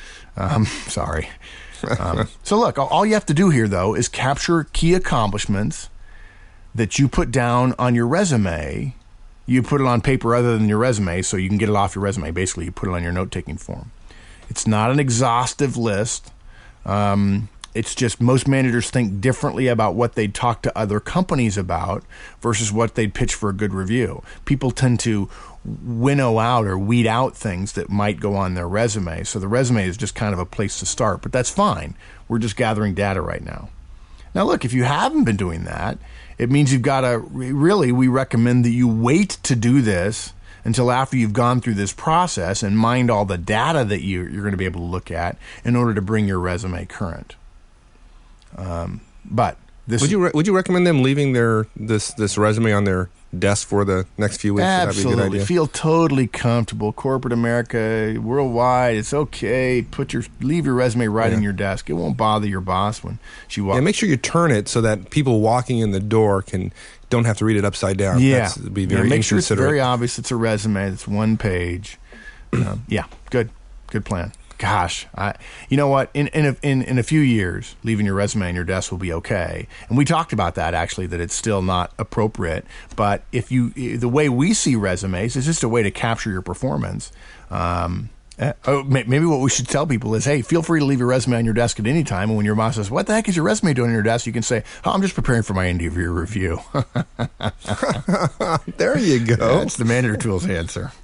Sorry. So look, all you have to do here, though, is capture key accomplishments that you put down on your resume. You put it on paper other than your resume so you can get it off your resume. Basically, you put it on your note-taking form. It's not an exhaustive list. It's just most managers think differently about what they'd talk to other companies about versus what they'd pitch for a good review. People tend to winnow out or weed out things that might go on their resume. So the resume is just kind of a place to start, but that's fine. We're just gathering data right now. Now, look, if you haven't been doing that, it means you've got to we recommend that you wait to do this until after you've gone through this process and mined all the data that you're going to be able to look at in order to bring your resume current. But this would you recommend them leaving this resume on their desk for the next few weeks? That'd be a good Absolutely. idea. Feel totally comfortable. Corporate America, worldwide, it's okay. Leave your resume right in your desk. It won't bother your boss when she walks. Yeah, make sure you turn it so that people walking in the door don't have to read it upside down. Yeah. That'd be very make sure it's inconsiderate. very obvious it's a resume. It's one page. Yeah, good plan. Gosh, you know what? In a few years, leaving your resume on your desk will be okay. And we talked about that actually, that it's still not appropriate. But the way we see resumes is just a way to capture your performance. Maybe what we should tell people is, hey, feel free to leave your resume on your desk at any time. And when your boss says, "What the heck is your resume doing on your desk?" you can say, "Oh, I'm just preparing for my end of year review." There you go. That's the Manager Tools answer.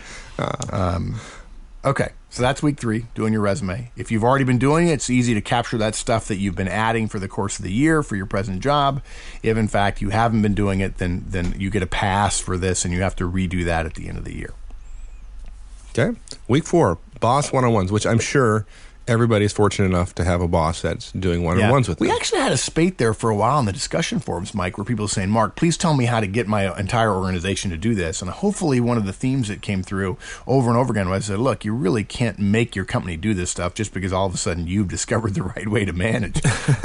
Okay, so that's week 3, doing your resume. If you've already been doing it, it's easy to capture that stuff that you've been adding for the course of the year for your present job. If, in fact, you haven't been doing it, then you get a pass for this, and you have to redo that at the end of the year. Okay. Week 4, boss one-on-ones, which I'm sure everybody's fortunate enough to have a boss that's doing one-on-ones with them. We actually had a spate there for a while in the discussion forums, Mike, where people were saying, "Mark, please tell me how to get my entire organization to do this." And hopefully one of the themes that came through over and over again was that, look, you really can't make your company do this stuff just because all of a sudden you've discovered the right way to manage.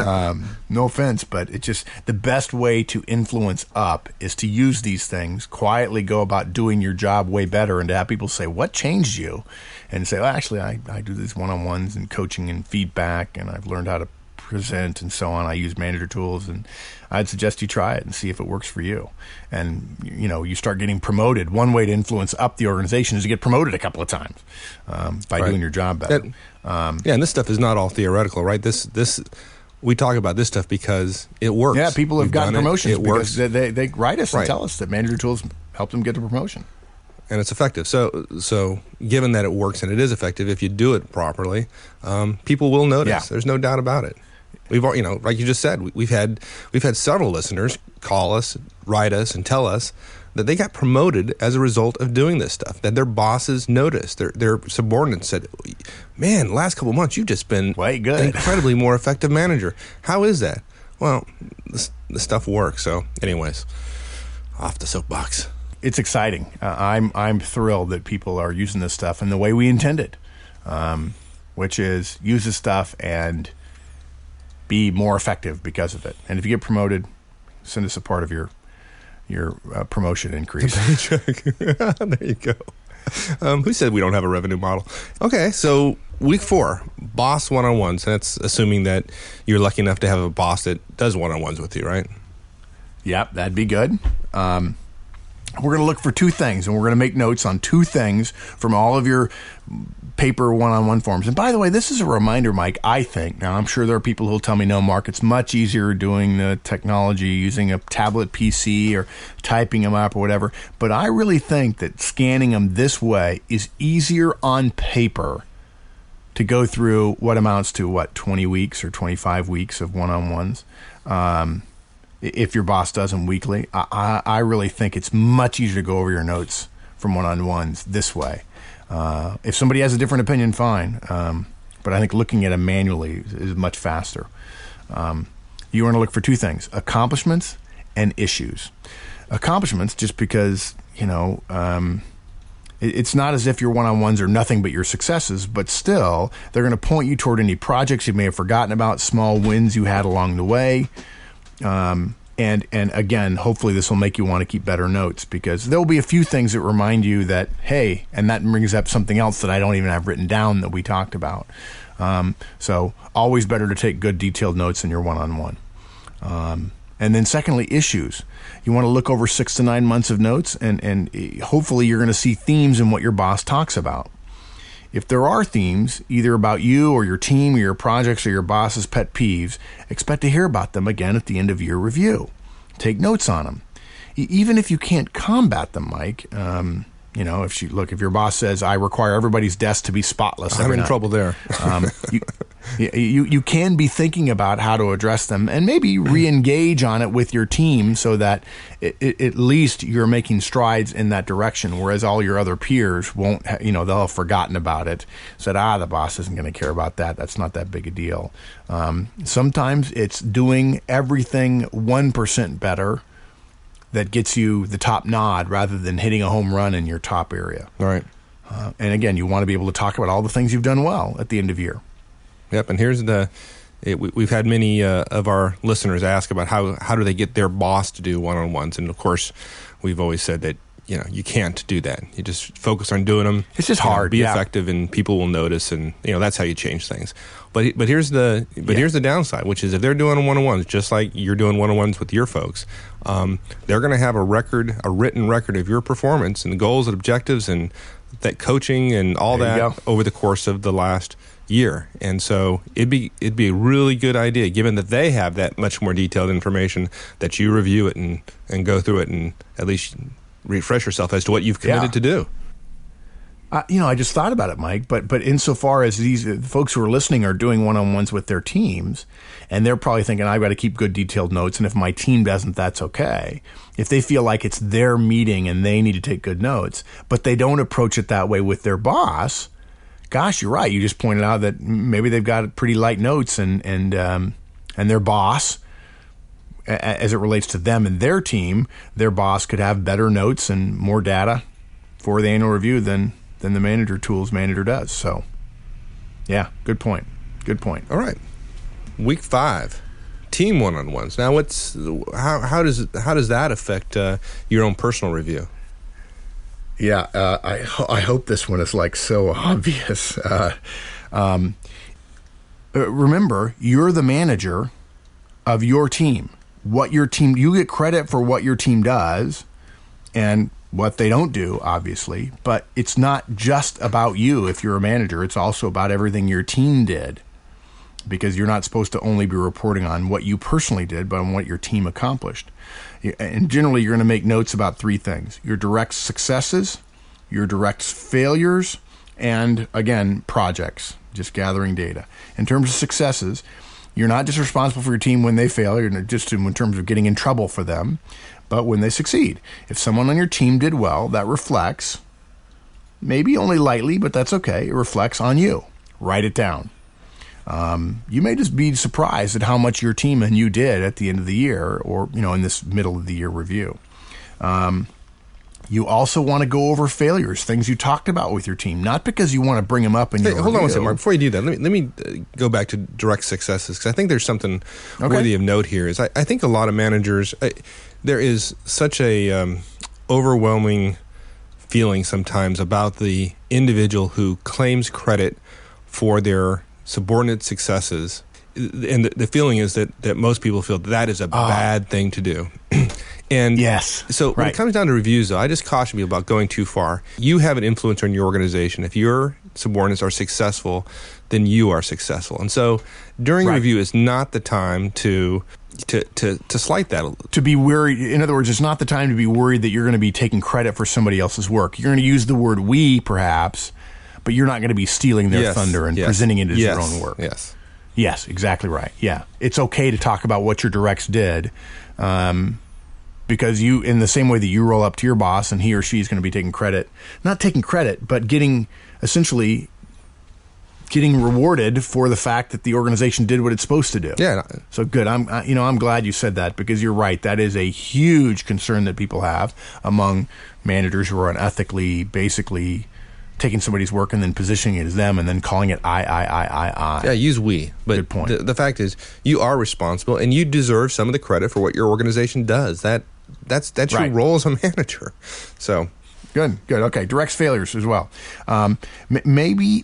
No offense, but it's just the best way to influence up is to use these things, quietly go about doing your job way better, and to have people say, "What changed you?" And say, "Well, actually, I do these one-on-ones and coaching and feedback, and I've learned how to present and so on. I use Manager Tools, and I'd suggest you try it and see if it works for you." And, you start getting promoted. One way to influence up the organization is to get promoted a couple of times by doing your job better. And this stuff is not all theoretical, right? This we talk about this stuff because it works. Yeah, people have gotten promotions it works. because they write us and tell us that Manager Tools helped them get the promotion. And it's effective. So given that it works and it is effective, if you do it properly, people will notice. Yeah. There's no doubt about it. We've, like you just said, we've had several listeners call us, write us, and tell us that they got promoted as a result of doing this stuff. That their bosses noticed, their subordinates said, "Man, last couple of months you've just been way good, incredibly more effective manager. How is that?" Well, this stuff works. So, anyways, off the soapbox. It's exciting. I'm thrilled that people are using this stuff in the way we intended, which is use this stuff and be more effective because of it. And if you get promoted, send us a part of your promotion increase. There you go. Who said we don't have a revenue model? Okay, so week 4, boss one-on-ones. That's assuming that you're lucky enough to have a boss that does one-on-ones with you, right? Yep, that'd be good. We're going to look for 2 things, and we're going to make notes on 2 things from all of your paper one-on-one forms. And by the way, this is a reminder, Mike, I think. Now, I'm sure there are people who'll tell me, "No, Mark, it's much easier doing the technology, using a tablet PC or typing them up or whatever." But I really think that scanning them this way is easier on paper to go through what amounts to, 20 weeks or 25 weeks of one-on-ones. If your boss does them weekly, I really think it's much easier to go over your notes from one-on-ones this way. If somebody has a different opinion, fine. But I think looking at them manually is much faster. You want to look for 2 things: accomplishments and issues. Accomplishments, just because, it's not as if your one-on-ones are nothing but your successes, but still, they're going to point you toward any projects you may have forgotten about, small wins you had along the way. And again, hopefully this will make you want to keep better notes, because there will be a few things that remind you that, hey, and that brings up something else that I don't even have written down that we talked about. So always better to take good detailed notes in your one-on-one. And then secondly, issues. You want to look over 6 to 9 months of notes, and hopefully you're going to see themes in what your boss talks about. If there are themes, either about you or your team or your projects or your boss's pet peeves, expect to hear about them again at the end of your review. Take notes on them. Even if you can't combat them, Mike, if your boss says, "I require everybody's desk to be spotless," I'm in trouble there. You can be thinking about how to address them and maybe re-engage on it with your team so that at least you're making strides in that direction, whereas all your other peers won't, they'll have forgotten about it, said, the boss isn't going to care about that. That's not that big a deal. Sometimes it's doing everything 1% better that gets you the top nod rather than hitting a home run in your top area. All right. And again, you want to be able to talk about all the things you've done well at the end of year. Yep. And here's we've had many of our listeners ask about how do they get their boss to do one-on-ones. And of course, we've always said that, you can't do that. You just focus on doing them. It's just hard. Be effective, and people will notice, and that's how you change things. But here's the downside, which is if they're doing one-on-ones, just like you're doing one-on-ones with your folks, they're going to have a written record of your performance and the goals and objectives and that coaching and all that over the course of the last year. And so it'd be a really good idea, given that they have that much more detailed information, that you review it and go through it and at least refresh yourself as to what you've committed to do. I just thought about it, Mike, but insofar as these folks who are listening are doing one-on-ones with their teams, and they're probably thinking, I've got to keep good detailed notes, and if my team doesn't, that's okay. If they feel like it's their meeting and they need to take good notes, but they don't approach it that way with their boss, gosh, you're right. You just pointed out that maybe they've got pretty light notes, and their boss, as it relates to them and their team, their boss could have better notes and more data for the annual review than the manager tools manager does. So, yeah, good point. Good point. All right. Week 5, team one-on-ones. Now, how does that affect your own personal review? Yeah, I hope this one is like so obvious. Remember, you're the manager of your team. You get credit for what your team does and what they don't do, obviously, but it's not just about you if you're a manager. It's also about everything your team did, because you're not supposed to only be reporting on what you personally did, but on what your team accomplished. And generally, you're going to make notes about 3 things: your direct successes, your direct failures, and, again, projects, just gathering data. In terms of successes, you're not just responsible for your team when they fail, you're just in terms of getting in trouble for them, but when they succeed. If someone on your team did well, that reflects, maybe only lightly, but that's okay, it reflects on you. Write it down. You may just be surprised at how much your team and you did at the end of the year, or in this middle of the year review. You also want to go over failures, things you talked about with your team, not because you want to bring them up in your review. Hold on one second, Mark. Before you do that, let me go back to direct successes, because I think there's something worthy of note here. Is I think a lot of managers, there is such a overwhelming feeling sometimes about the individual who claims credit for their subordinate successes, and the feeling is that most people feel that is a bad thing to do. And yes, so when it comes down to reviews, though, I just caution you about going too far. You have an influence on your organization. If your subordinates are successful, then you are successful. And so during review is not the time to slight that. To be worried. In other words, it's not the time to be worried that you're going to be taking credit for somebody else's work. You're going to use the word we, perhaps, but you're not going to be stealing their thunder and presenting it as your own work. Yes, exactly right. Yeah. It's okay to talk about what your directs did, because you, in the same way that you roll up to your boss and he or she is going to be taking credit, not taking credit, but essentially getting rewarded for the fact that the organization did what it's supposed to do. Yeah. So good. I'm glad you said that, because you're right. That is a huge concern that people have among managers who are unethically, basically taking somebody's work and then positioning it as them and then calling it I. Yeah, use we. But good point. The fact is, you are responsible and you deserve some of the credit for what your organization does. That's your role as a manager. So good. Okay, directs failures as well. Maybe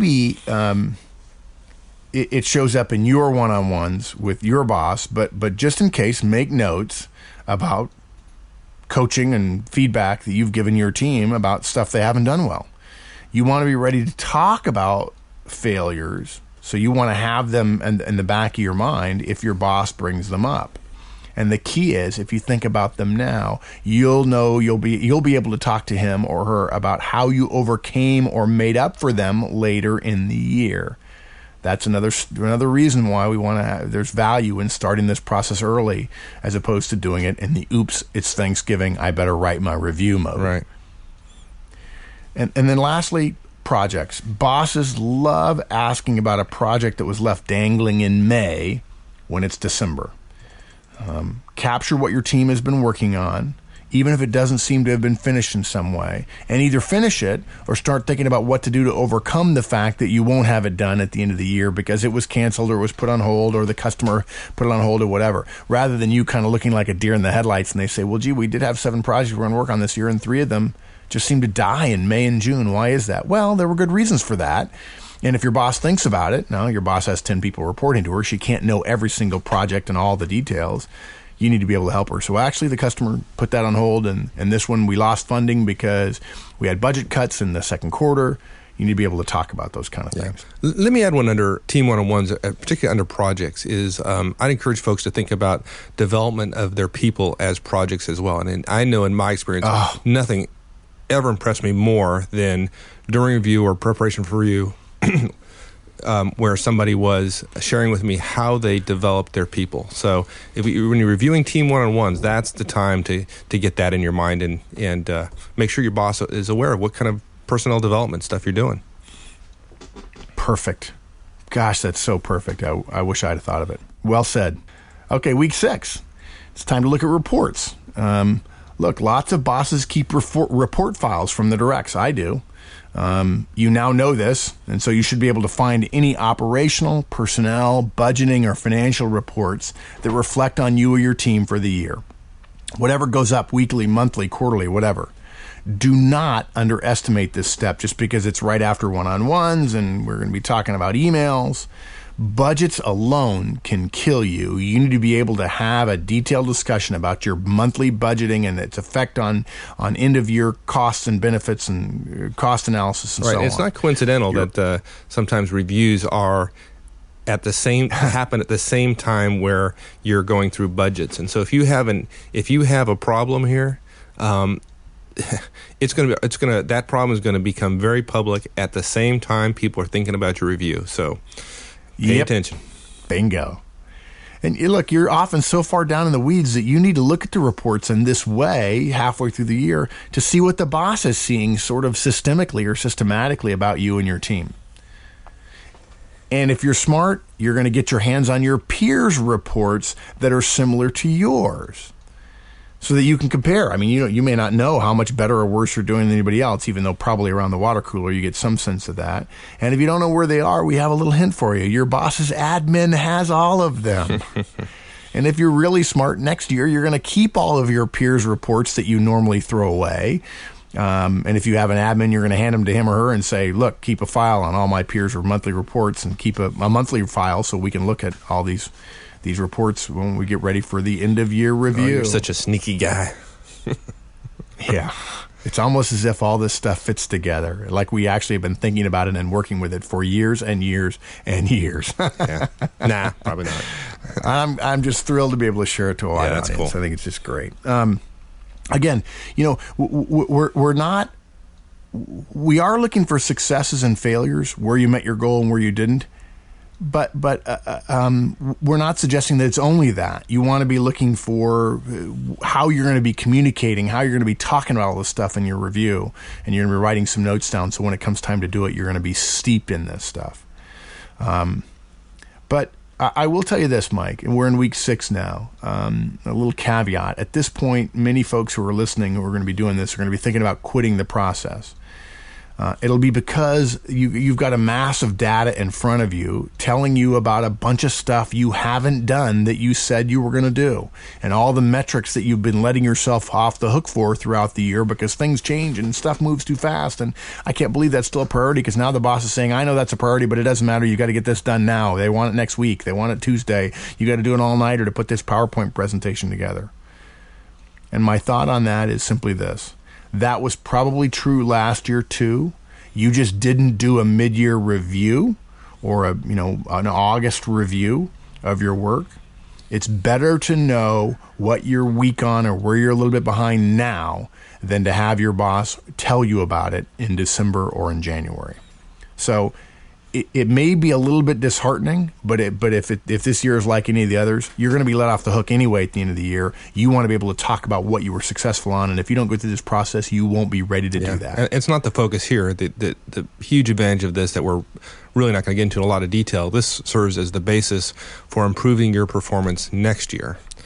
it shows up in your one-on-ones with your boss, but just in case, make notes about coaching and feedback that you've given your team about stuff they haven't done well. You want to be ready to talk about failures, so you want to have them in the back of your mind if your boss brings them up. And the key is, if you think about them now, you'll know you'll be able to talk to him or her about how you overcame or made up for them later in the year. That's another reason why we want to there's value in starting this process early, as opposed to doing it in the oops, it's Thanksgiving, I better write my review mode. Right. And then lastly, projects. Bosses love asking about a project that was left dangling in May when it's December. Capture what your team has been working on, even if it doesn't seem to have been finished in some way, and either finish it or start thinking about what to do to overcome the fact that you won't have it done at the end of the year because it was canceled or was put on hold or the customer put it on hold or whatever, rather than you kind of looking like a deer in the headlights and they say, well, gee, we did have 7 projects we're going to work on this year and 3 of them just seemed to die in May and June. Why is that? Well, there were good reasons for that. And if your boss thinks about it, now your boss has 10 people reporting to her, she can't know every single project and all the details. You need to be able to help her. So actually the customer put that on hold, and this one we lost funding because we had budget cuts in the second quarter. You need to be able to talk about those kind of things. Let me add one under Team One-on-Ones, particularly under projects, is I'd encourage folks to think about development of their people as projects as well. And I know in my experience, nothing ever impressed me more than during review or preparation for review where somebody was sharing with me how they developed their people. So when you're reviewing Team One-on-Ones, that's the time to get that in your mind and make sure your boss is aware of what kind of personnel development stuff you're doing. Perfect. Gosh, that's so perfect. I wish I'd have thought of it. Well said. Okay, week 6. It's time to look at reports. Look, lots of bosses keep report files from the directs. I do. You now know this, and so you should be able to find any operational, personnel, budgeting, or financial reports that reflect on you or your team for the year. Whatever goes up weekly, monthly, quarterly, whatever. Do not underestimate this step just because it's right after one-on-ones and we're going to be talking about emails. Budgets alone can kill you. You need to be able to have a detailed discussion about your monthly budgeting and its effect on end-of-year costs and benefits and cost analysis and so on. It's not coincidental that sometimes reviews are happen at the same time where you're going through budgets. And so if you have a problem here, that problem is going to become very public at the same time people are thinking about your review. So pay attention. Bingo. And look, you're often so far down in the weeds that you need to look at the reports in this way halfway through the year to see what the boss is seeing sort of systemically or systematically about you and your team. And if you're smart, you're going to get your hands on your peers' reports that are similar to yours so that you can compare. I mean, you may not know how much better or worse you're doing than anybody else, even though probably around the water cooler you get some sense of that. And if you don't know where they are, we have a little hint for you. Your boss's admin has all of them. And if you're really smart, next year you're going to keep all of your peers' reports that you normally throw away. And if you have an admin, you're going to hand them to him or her and say, look, keep a file on all my peers' or monthly reports and keep a monthly file so we can look at all these reports when we get ready for the end-of-year review. Oh, you're such a sneaky guy. Yeah. It's almost as if all this stuff fits together, like we actually have been thinking about it and working with it for years and years and years. Yeah. Nah, probably not. I'm just thrilled to be able to share it to a wide audience. Cool. I think it's just great. Again, we are looking for successes and failures, where you met your goal and where you didn't. But we're not suggesting that it's only that. You want to be looking for how you're going to be communicating, how you're going to be talking about all this stuff in your review, and you're going to be writing some notes down so when it comes time to do it, you're going to be steeped in this stuff. But I will tell you this, Mike, and we're in week 6 now. A little caveat. At this point, many folks who are listening who are going to be doing this are going to be thinking about quitting the process. It'll be because you've got a mass of data in front of you telling you about a bunch of stuff you haven't done that you said you were going to do, and all the metrics that you've been letting yourself off the hook for throughout the year because things change and stuff moves too fast. And I can't believe that's still a priority because now the boss is saying, I know that's a priority, but it doesn't matter. You got to get this done now. They want it next week. They want it Tuesday. You got to do an all-nighter to put this PowerPoint presentation together. And my thought on that is simply this. That was probably true last year too. You just didn't do a mid-year review or an August review of your work. It's better to know what you're weak on or where you're a little bit behind now than to have your boss tell you about it in December or in January. So it may be a little bit disheartening, but if this year is like any of the others, you're going to be let off the hook anyway at the end of the year. You want to be able to talk about what you were successful on, and if you don't go through this process, you won't be ready to do that. And it's not the focus here. The huge advantage of this that we're really not going to get into in a lot of detail, this serves as the basis for improving your performance next year.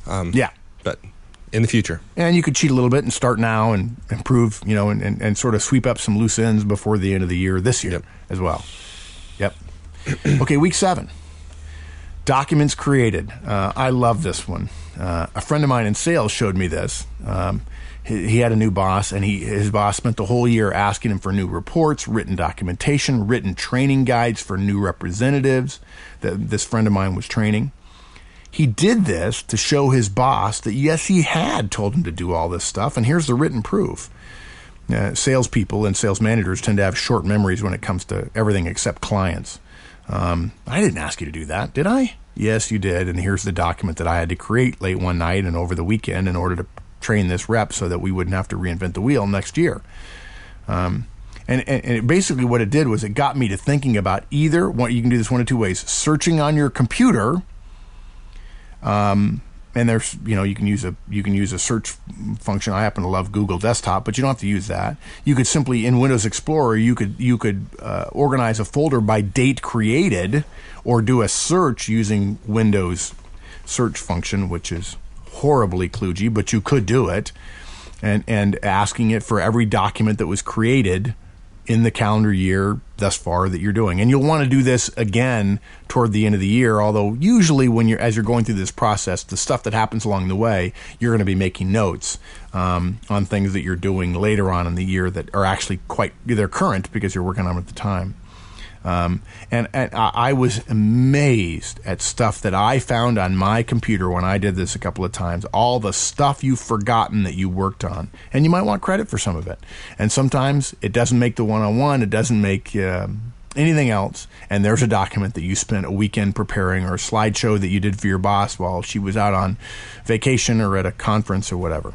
Yeah. But in the future. And you could cheat a little bit and start now and improve, and sort of sweep up some loose ends before the end of the year this year as well. Yep. Okay, week 7. Documents created. I love this one. A friend of mine in sales showed me this. He had a new boss, and his boss spent the whole year asking him for new reports, written documentation, written training guides for new representatives that this friend of mine was training. He did this to show his boss that, yes, he had told him to do all this stuff, and here's the written proof. Salespeople and sales managers tend to have short memories when it comes to everything except clients. I didn't ask you to do that, did I? Yes, you did, and here's the document that I had to create late one night and over the weekend in order to train this rep so that we wouldn't have to reinvent the wheel next year. And basically what it did was it got me to thinking about either, you can do this one of two ways, searching on your computer, and there's, you can use a search function. I happen to love Google Desktop, but you don't have to use that. You could simply, in Windows Explorer, you could organize a folder by date created, or do a search using Windows search function, which is horribly kludgy, but you could do it, and asking it for every document that was created in the calendar year thus far that you're doing. And you'll want to do this again toward the end of the year, although usually as you're going through this process, the stuff that happens along the way, you're going to be making notes on things that you're doing later on in the year that are actually they're current because you're working on them at the time. And I was amazed at stuff that I found on my computer when I did this a couple of times, all the stuff you've forgotten that you worked on. And you might want credit for some of it. And sometimes it doesn't make the one-on-one, it doesn't make anything else. And there's a document that you spent a weekend preparing, or a slideshow that you did for your boss while she was out on vacation or at a conference or whatever.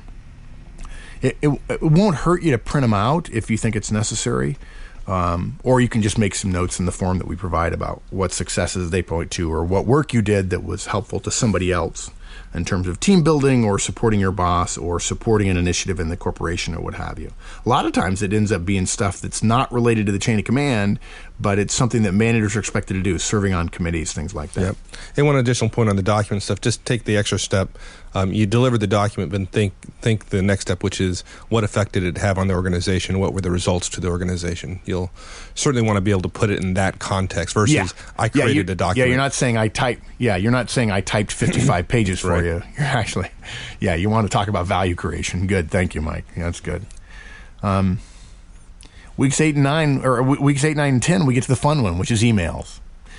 It won't hurt you to print them out if you think it's necessary. Or you can just make some notes in the form that we provide about what successes they point to, or what work you did that was helpful to somebody else in terms of team building, or supporting your boss, or supporting an initiative in the corporation, or what have you. A lot of times it ends up being stuff that's not related to the chain of command, but it's something that managers are expected to do, serving on committees, things like that. Yep. And one additional point on the document stuff, just take the extra step. You delivered the document, but think the next step, which is what effect did it have on the organization? What were the results to the organization? You'll certainly want to be able to put it in that context versus I created a document. Yeah, you're not saying I typed 55 pages for you. You're actually, you want to talk about value creation. Good, thank you, Mike. Yeah, that's good. Weeks 8 and 9, and 10, we get to the fun one, which is emails.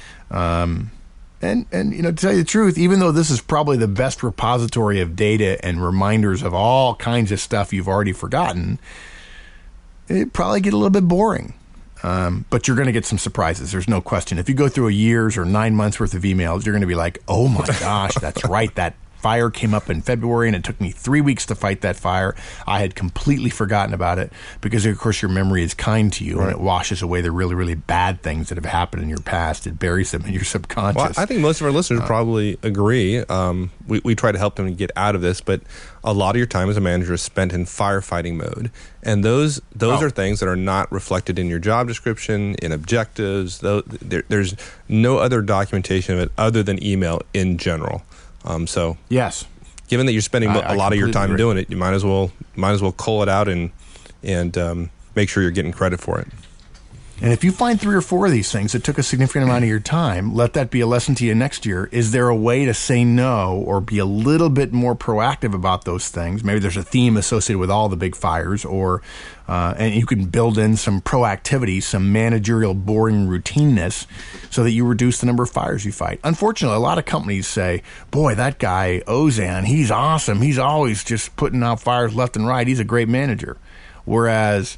And to tell you the truth, even though this is probably the best repository of data and reminders of all kinds of stuff you've already forgotten, it'd probably get a little bit boring. But you're going to get some surprises. There's no question. If you go through a year's or 9 months worth of emails, you're going to be like, oh my gosh, that's right. That fire came up in February, and it took me 3 weeks to fight that fire. I had completely forgotten about it because, of course, your memory is kind to you, and it washes away the really, really bad things that have happened in your past. It buries them in your subconscious. Well, I think most of our listeners probably agree. We try to help them get out of this, but a lot of your time as a manager is spent in firefighting mode, and those are things that are not reflected in your job description, in objectives. There's no other documentation of it other than email in general. So yes, given that you're spending a lot of your time doing it, you might as well cull it out and make sure you're getting credit for it. And if you find 3 or 4 of these things that took a significant amount of your time, let that be a lesson to you next year. Is there a way to say no or be a little bit more proactive about those things? Maybe there's a theme associated with all the big fires, or and you can build in some proactivity, some managerial boring routineness, so that you reduce the number of fires you fight. Unfortunately, a lot of companies say, boy, that guy, Ozan, he's awesome. He's always just putting out fires left and right. He's a great manager. Whereas,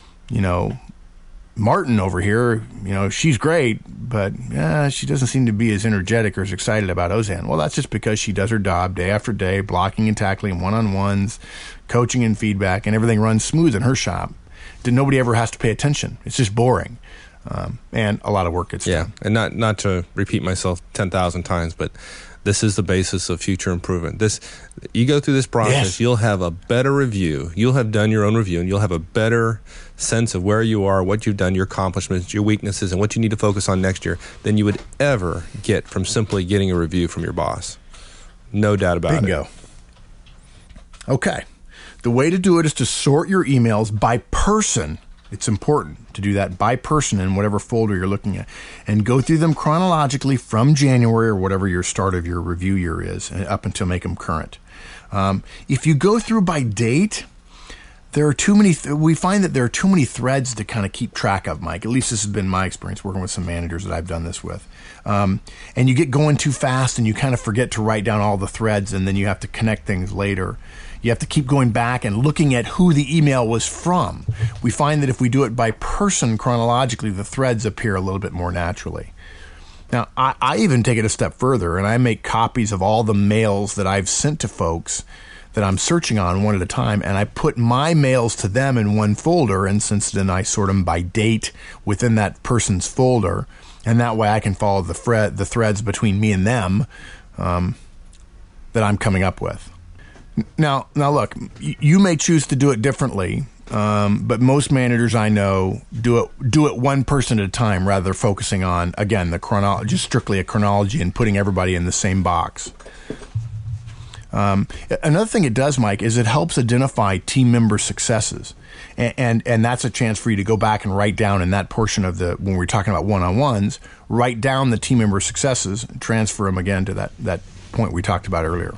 Martin over here, she's great, but she doesn't seem to be as energetic or as excited about Ozan. Well, that's just because she does her job day after day, blocking and tackling one-on-ones, coaching and feedback, and everything runs smooth in her shop. Nobody ever has to pay attention. It's just boring. And a lot of work gets done. And not to repeat myself 10,000 times, but this is the basis of future improvement. You go through this process, You'll have a better review. You'll have done your own review, and you'll have a better sense of where you are, what you've done, your accomplishments, your weaknesses, and what you need to focus on next year than you would ever get from simply getting a review from your boss. No doubt about it. Bingo. Okay. The way to do it is to sort your emails by person. It's important to do that by person in whatever folder you're looking at, and go through them chronologically from January or whatever your start of your review year is, and up until make them current. If you go through by date, there are too many. We find that there are too many threads to kind of keep track of, Mike. At least this has been my experience working with some managers that I've done this with. And you get going too fast, and you kind of forget to write down all the threads, and then you have to connect things later. You have to keep going back and looking at who the email was from. We find that if we do it by person chronologically, the threads appear a little bit more naturally. Now, I even take it a step further, and I make copies of all the mails that I've sent to folks that I'm searching on one at a time, and I put my mails to them in one folder, and since then I sort them by date within that person's folder, and that way I can follow the threads between me and them that I'm coming up with. Now, look, you may choose to do it differently, but most managers I know do it one person at a time, rather than focusing on, again, just strictly a chronology and putting everybody in the same box. Another thing it does, Mike, is it helps identify team member successes, and that's a chance for you to go back and write down in that portion of when we're talking about one-on-ones, write down the team member successes, and transfer them again to that point we talked about earlier.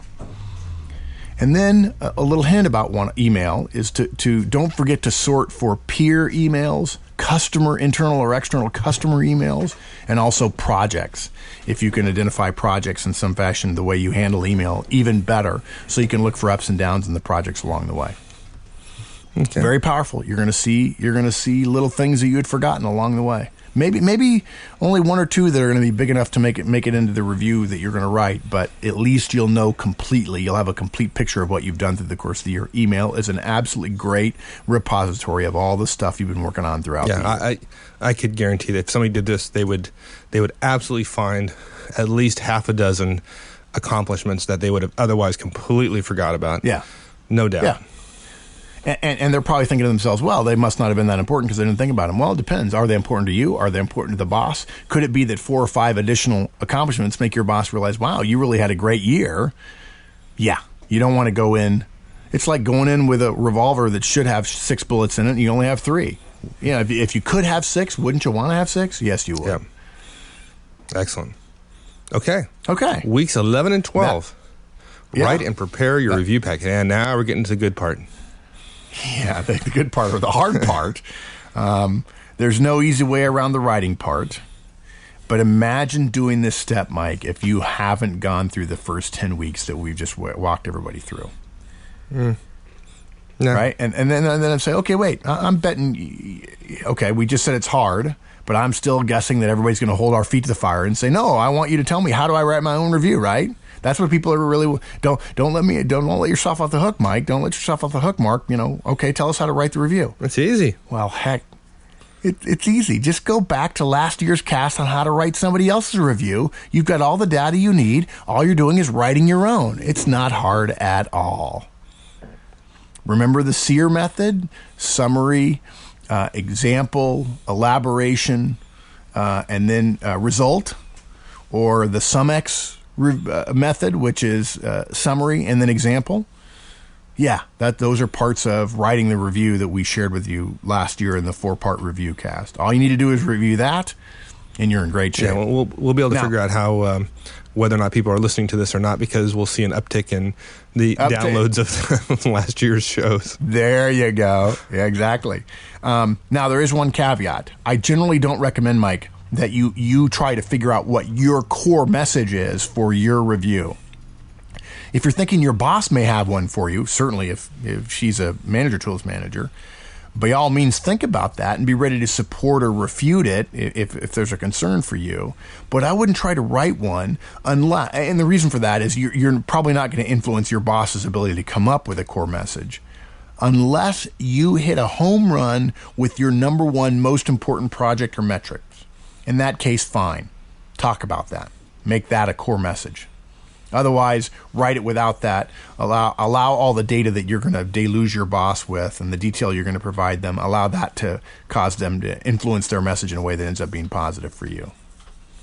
And then a little hint about one email is to don't forget to sort for peer emails, internal or external customer emails, and also projects. If you can identify projects in some fashion, the way you handle email, even better, so you can look for ups and downs in the projects along the way. Okay. Very powerful. You're going to see little things that you had forgotten along the way. Maybe only one or two that are going to be big enough to make it into the review that you're going to write, but at least you'll know completely. You'll have a complete picture of what you've done through the course of the year. Email is an absolutely great repository of all the stuff you've been working on throughout the year. I could guarantee that if somebody did this, they would absolutely find at least half a dozen accomplishments that they would have otherwise completely forgot about. Yeah. No doubt. Yeah. And they're probably thinking to themselves, well, they must not have been that important because they didn't think about them. Well, it depends. Are they important to you? Are they important to the boss? Could it be that 4 or 5 additional accomplishments make your boss realize, wow, you really had a great year? Yeah. You don't want to go in. It's like going in with a revolver that should have 6 bullets in it and you only have 3. You know, if you could have 6, wouldn't you want to have 6? Yes, you would. Yeah. Excellent. Okay. Weeks 11 and 12. Write and prepare your review packet. And now we're getting to the good part. Yeah, the good part or the hard part. There's no easy way around the writing part. But imagine doing this step, Mike, if you haven't gone through the first 10 weeks that we've just walked everybody through. No. Right? And then I'm saying, okay, wait, I'm betting, okay, we just said it's hard, but I'm still guessing that everybody's going to hold our feet to the fire and say, no, I want you to tell me, how do I write my own review, right? That's what people are really don't let yourself off the hook, Mike. Don't let yourself off the hook, Mark. You know, okay, tell us how to write the review. It's easy. Well, heck, it's easy. Just go back to last year's cast on how to write somebody else's review. You've got all the data you need. All you're doing is writing your own. It's not hard at all. Remember the SEER method: summary, example, elaboration, and then result, or the SumX method, which is summary and then example. Yeah, those are parts of writing the review that we shared with you last year in the 4-part review cast. All you need to do is review that, and you're in great shape. Yeah, we'll be able to figure out how whether or not people are listening to this or not, because we'll see an uptick in the downloads of last year's shows. There you go. Yeah, exactly. Now, there is one caveat. I generally don't recommend, Mike, that you try to figure out what your core message is for your review. If you're thinking your boss may have one for you, certainly if she's a manager tools manager, by all means think about that and be ready to support or refute it if there's a concern for you. But I wouldn't try to write one unless, and the reason for that is you're probably not going to influence your boss's ability to come up with a core message unless you hit a home run with your number one most important project or metric. In that case, fine. Talk about that. Make that a core message. Otherwise, write it without that. Allow all the data that you're going to deluge your boss with and the detail you're going to provide them, allow that to cause them to influence their message in a way that ends up being positive for you.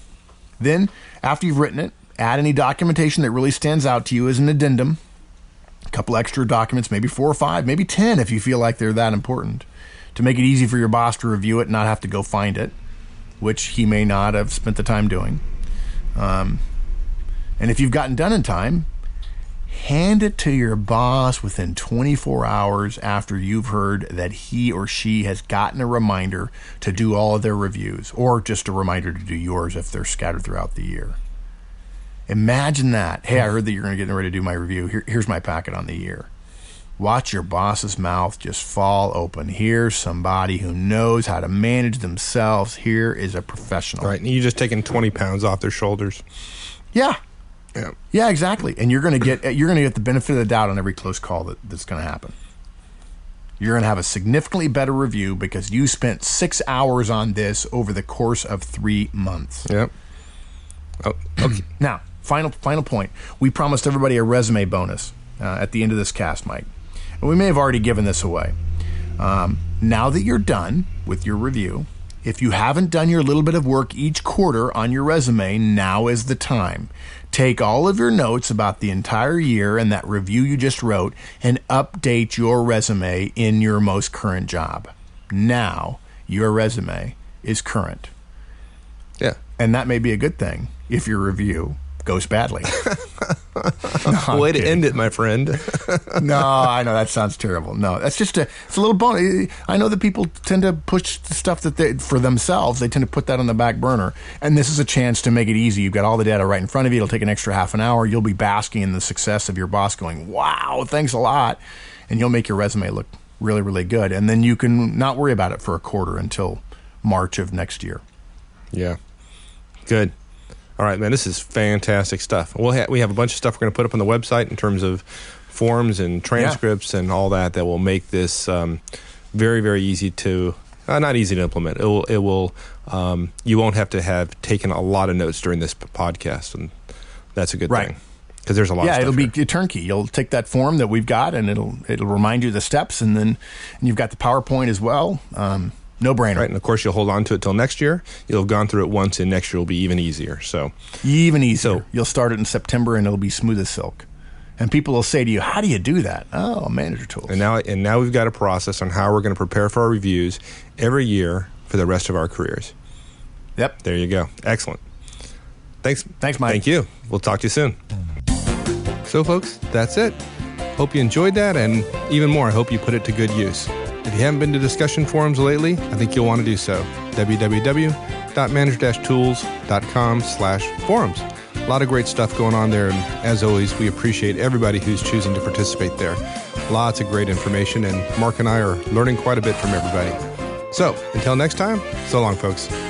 Then, after you've written it, add any documentation that really stands out to you as an addendum. a couple extra documents, maybe 4 or 5, maybe 10 if you feel like they're that important, to make it easy for your boss to review it and not have to go find it, which he may not have spent the time doing. And if you've gotten done in time, hand it to your boss within 24 hours after you've heard that he or she has gotten a reminder to do all of their reviews, or just a reminder to do yours if they're scattered throughout the year. Imagine that. Hey, I heard that you're going to get ready to do my review. Here's my packet on the year. Watch your boss's mouth just fall open. Here's somebody who knows how to manage themselves. Here is a professional. Right, and you're just taking 20 pounds off their shoulders. Yeah, exactly. And you're going to get the benefit of the doubt on every close call that's going to happen. You're going to have a significantly better review because you spent 6 hours on this over the course of 3 months. Yep. Oh, okay. Now, final point. We promised everybody a resume bonus at the end of this cast, Mike. And we may have already given this away. Now that you're done with your review, if you haven't done your little bit of work each quarter on your resume, now is the time. Take all of your notes about the entire year and that review you just wrote and update your resume in your most current job. Now, your resume is current. Yeah. And that may be a good thing if your review goes badly. Way to end it, my friend. No, I know that sounds terrible. No, that's just it's a little bonus. I know that people tend to push the stuff that for themselves. They tend to put that on the back burner. And this is a chance to make it easy. You've got all the data right in front of you. It'll take an extra half an hour. You'll be basking in the success of your boss going, wow, thanks a lot. And you'll make your resume look really, really good. And then you can not worry about it for a quarter until March of next year. Yeah. Good. All right, man, this is fantastic stuff. We have a bunch of stuff we're going to put up on the website in terms of forms and transcripts and all that will make this very, very easy to, not easy to implement. It will you won't have to have taken a lot of notes during this podcast, and that's a good thing. Because there's a lot of stuff. Yeah, it'll be turnkey. You'll take that form that we've got, and it'll remind you of the steps, and you've got the PowerPoint as well. No brainer. Right, and of course you'll hold on to it till next year. You'll have gone through it once, and next year will be even easier. Even easier. So, you'll start it in September, and it'll be smooth as silk. And people will say to you, "How do you do that?" Oh, Manager Tools. And now we've got a process on how we're going to prepare for our reviews every year for the rest of our careers. Yep. There you go. Excellent. Thanks, Mike. Thank you. We'll talk to you soon. So, folks, that's it. Hope you enjoyed that, and even more, I hope you put it to good use. If you haven't been to discussion forums lately, I think you'll want to do so. www.manager-tools.com/forums. A lot of great stuff going on there, and as always, we appreciate everybody who's choosing to participate there. Lots of great information, and Mark and I are learning quite a bit from everybody. So, until next time, so long, folks.